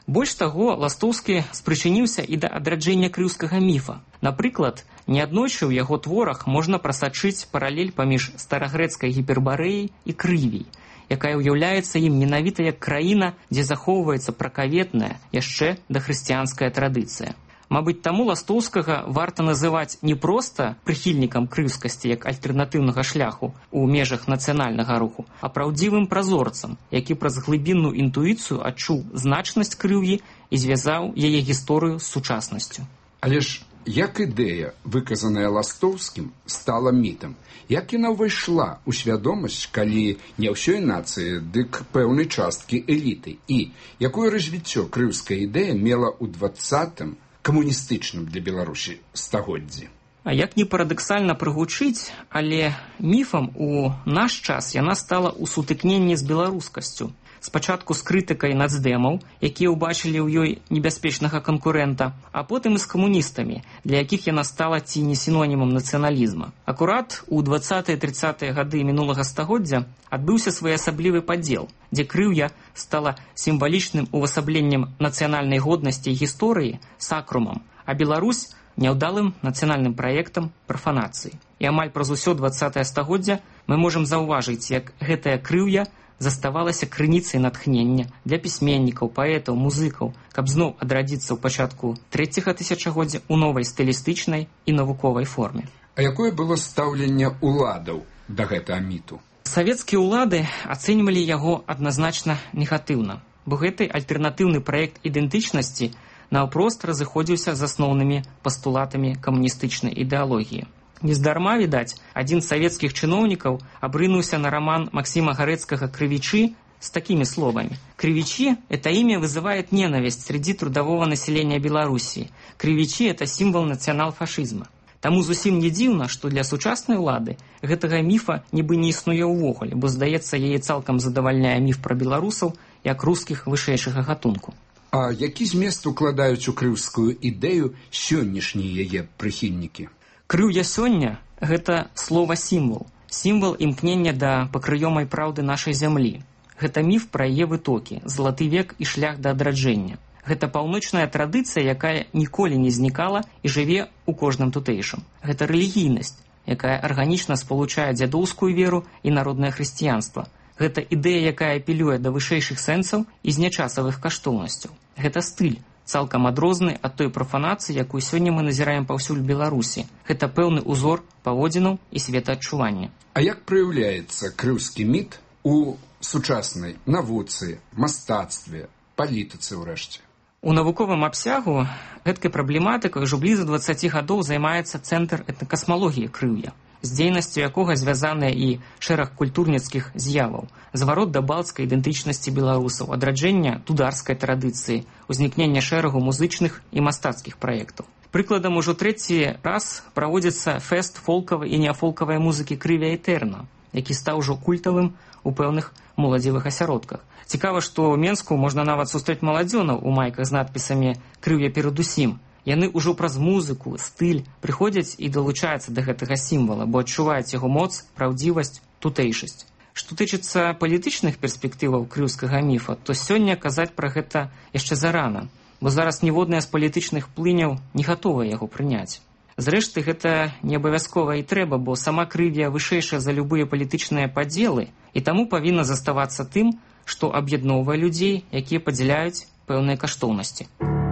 Больш таго, Ластоўскі спрычыніўся і да адраджэння крыўскага міфа. Напрыклад, неаднойчы ў яго творах можна прасачыць паралель паміж старагрэцкай гіпербарэяй і крывій, якая ўяўляецца ім менавіта як краіна, дзе захоўваецца пракаветная, яшчэ дахрысціянская традыцыя. Мабыць, таму Ластоўскага варта называць не проста прыхільнікам крыўскасці як альтэрнатыўнага шляху ў межах нацыянальнага руху, а праўдзівым празорцам, які праз глыбінную інтуіцыю адчуў значнасць крыўі і звязаў яе гісторыю з сучаснасцю. Але ж як ідэя, выказаная Ластоўскім, стала мітам? Як яна ўвайшла ў свядомасць, калі не ўсёй нацыі, дык пэўнай часткі эліты? І якое развіццё крыўская ідэя мела ў 20-м камуністычным для Беларусі стагоддзі? А як не парадаксальна прыгучыць, але міфам у наш час яна стала ў сутыкненні з беларускасцю. Спачатку з крытыкай нацдэмаў, якія ўбачылі ў ёй небяспечнага канкурэнта, а потым і з камуністамі, для якіх яна стала ці не сінонімам нацыяналізма. Акурат у 20-30-е гады мінулага стагоддзя адбыўся своеасаблівы падзел, дзе крыўя стала сімвалічным увасабленнем нацыянальнай годнасці і гісторыі сакрумам, а Беларусь няўдалым нацыянальным праектам прафанацыі. І амаль праз усё 20-е стагоддзя мы можам заўважыць, як гэтая крыўя заставалася крыніцай натхнення для пісьменнікаў, паэтаў, музыкаў, каб зноў адрадзіцца ў пачатку 3-го тысячагоддзя ў новай стылістычнай і навуковай форме. А якое было стаўленне ўладаў да гэтага міту? Савецкія ўлады ацэньвалі яго адназначна негатыўна, бо гэты альтэрнатыўны праект ідэнтычнасці наўпрост разыходзіўся з асноўнымі пастулатамі камуністычнай ідэалогіі. Нездарма, відаць, адзін з савецкіх чыноўнікаў абрынуўся на роман Максима Гарэцкага «Крывичи» с такими словами. «Кривичи – это имя вызывает ненависть среди трудового населения Белоруссии. Кривичи – это символ национал-фашизма». Таму зусім не дзіўна, што для сучаснай улады гэтага міфа нібы не існуе ўвогуле, бо, здаецца, яе цалкам задавальняе міф пра беларусаў як рускіх вышэйшага гатунку. А які змест укладаюць у крыўскую ідэю сённяшнія яе прыхільнікі? Крыўя сёння – гэта слова-сімвал, сімвал імкнення да пакрыёмай праўды нашай зямлі. Гэта міф пра яе вытокі, залаты век і шлях да адраджэння. Гэта паўночная традыцыя, якая ніколі не знікала і жыве ў кожным тутэйшым. Гэта рэлігійнасць, якая арганічна спалучае дзядоўскую веру і народнае хрысціянства. Гэта ідэя, якая апелюе да вышэйшых сэнсаў і знячасавых каштоўнасцяў. Гэта стыль, цалкам адрозны ад той прафанацыі, якую сёння мы назіраем паўсюль Беларусі. Гэта пэўны ўзор паводзінаў і светаадчування. А як праяўляецца крыўскі міт у сучаснай навуцы, мастацтве, палітыцы ўрэшце? У навуковым абсягу гэткай праблематыкай ўжо бліза 20 гадоў займаецца Цэнтр этнакасмалогіі крыўя, з дзейнасцю якога звязаныя і шэраг культурніцкіх з'яваў, зварот да балцкай ідэнтычнасці беларусаў, адраджэння тударскай традыцыі, узнікнення шэрагу музычных і мастацкіх праектаў. Прыкладам, ужо 3-й раз праводзіцца фэст фолкавай і неафолкавай музыкі «Крывя Этерна», які стаў ужо культавым у пэўных моладзевых асяродках. Цікава, што ў Менску можна нават сустрэць маладзёнаў у майках з надпісамі «Крыўя перадусім». Яны ўжо праз музыку, стыль прыходзяць і далучаюцца да гэтага сімвала, бо адчуваюць яго моц, праўдзівасць, тутэйшасць. Што тычыцца палітычных перспектываў крыўскага міфа, то сёння казаць пра гэта яшчэ зарана, бо зараз ніводная з палітычных плыняў не гатовая яго прыняць. Зрэшты, гэта не абавязкова і трэба, бо сама крывя вышэйшая за любыя палітычныя падзелы і таму павінна заставацца тым, што аб'ядноўвае людзей, якія падзяляюць пэўныя каштоўнасці.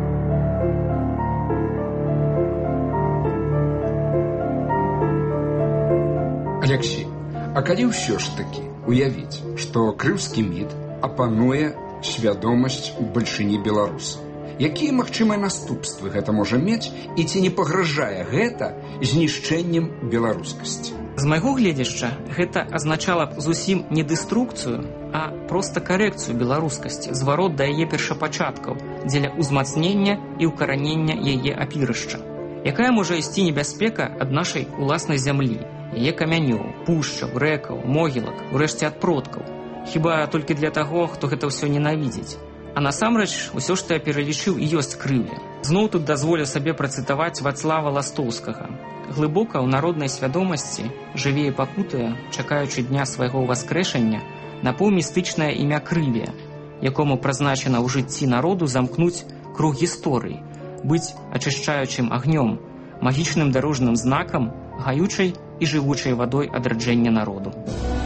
Алексей, а калі ўсё ж такі уявіць, што крыўскі міт апануе свядомасць у бальшыні беларусаў, якія магчымыя наступствы гэта можа мець і ці не пагражае гэта знішчэннем беларускасці? З майго гледзяшча, гэта азначала б зусім не дэструкцыю, а проста карэкцыю беларускасці, зварот да яе першапачаткаў дзеля ўзмацнення і ўкаранення яе апірышча. Якая можа ісці небяспека ад нашай уласнай зямлі, яе камянёў, пушчаў, рэкаў, могілак, урэшце ад продкаў. Хіба толькі для таго, хто гэта ўсё ненавідзіць. А насамрэч, усё, што я пералічыў, і ёсць крыўя. Зноў тут дазволю сабе працытаваць Вацлава Ластоўскага. Глыбока ў народнай свядомасці жыве і пакутуе, чакаючы дня свайго ўваскрэшання, напаўмістычнае імя крывя. якому прызначана ў жыцці народу замкнуць круг гісторыі, быць ачышчаючым агнём, магічным дарожным знакам, гаючай і жывучай вадой адраджэння народу.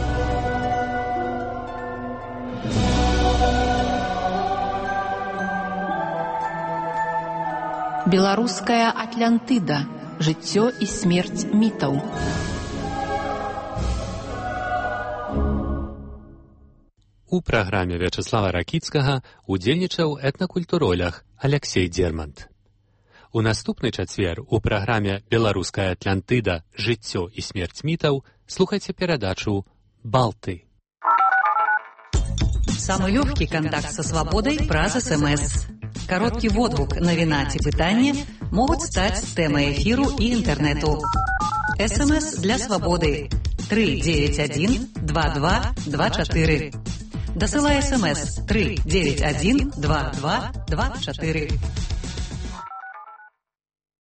Беларуская Атлантыда. Жыццё і смерць мітаў. У праграме Вячеслава Ракіцкага удзельнічаў этнакультуролог Алексей Дермант. У наступны чацвер у праграме «Беларуская Атлантыда. Жыццё і смерць мітаў» слухайце перадачу «Балты». Самый легкий контакт со свободой праз СМС. Короткий водгук, навіна ці пытанне могуць стаць тэмай эфіру і інтэрнэту. СМС для свободы 391 2224. Дасылай СМС 391 2224.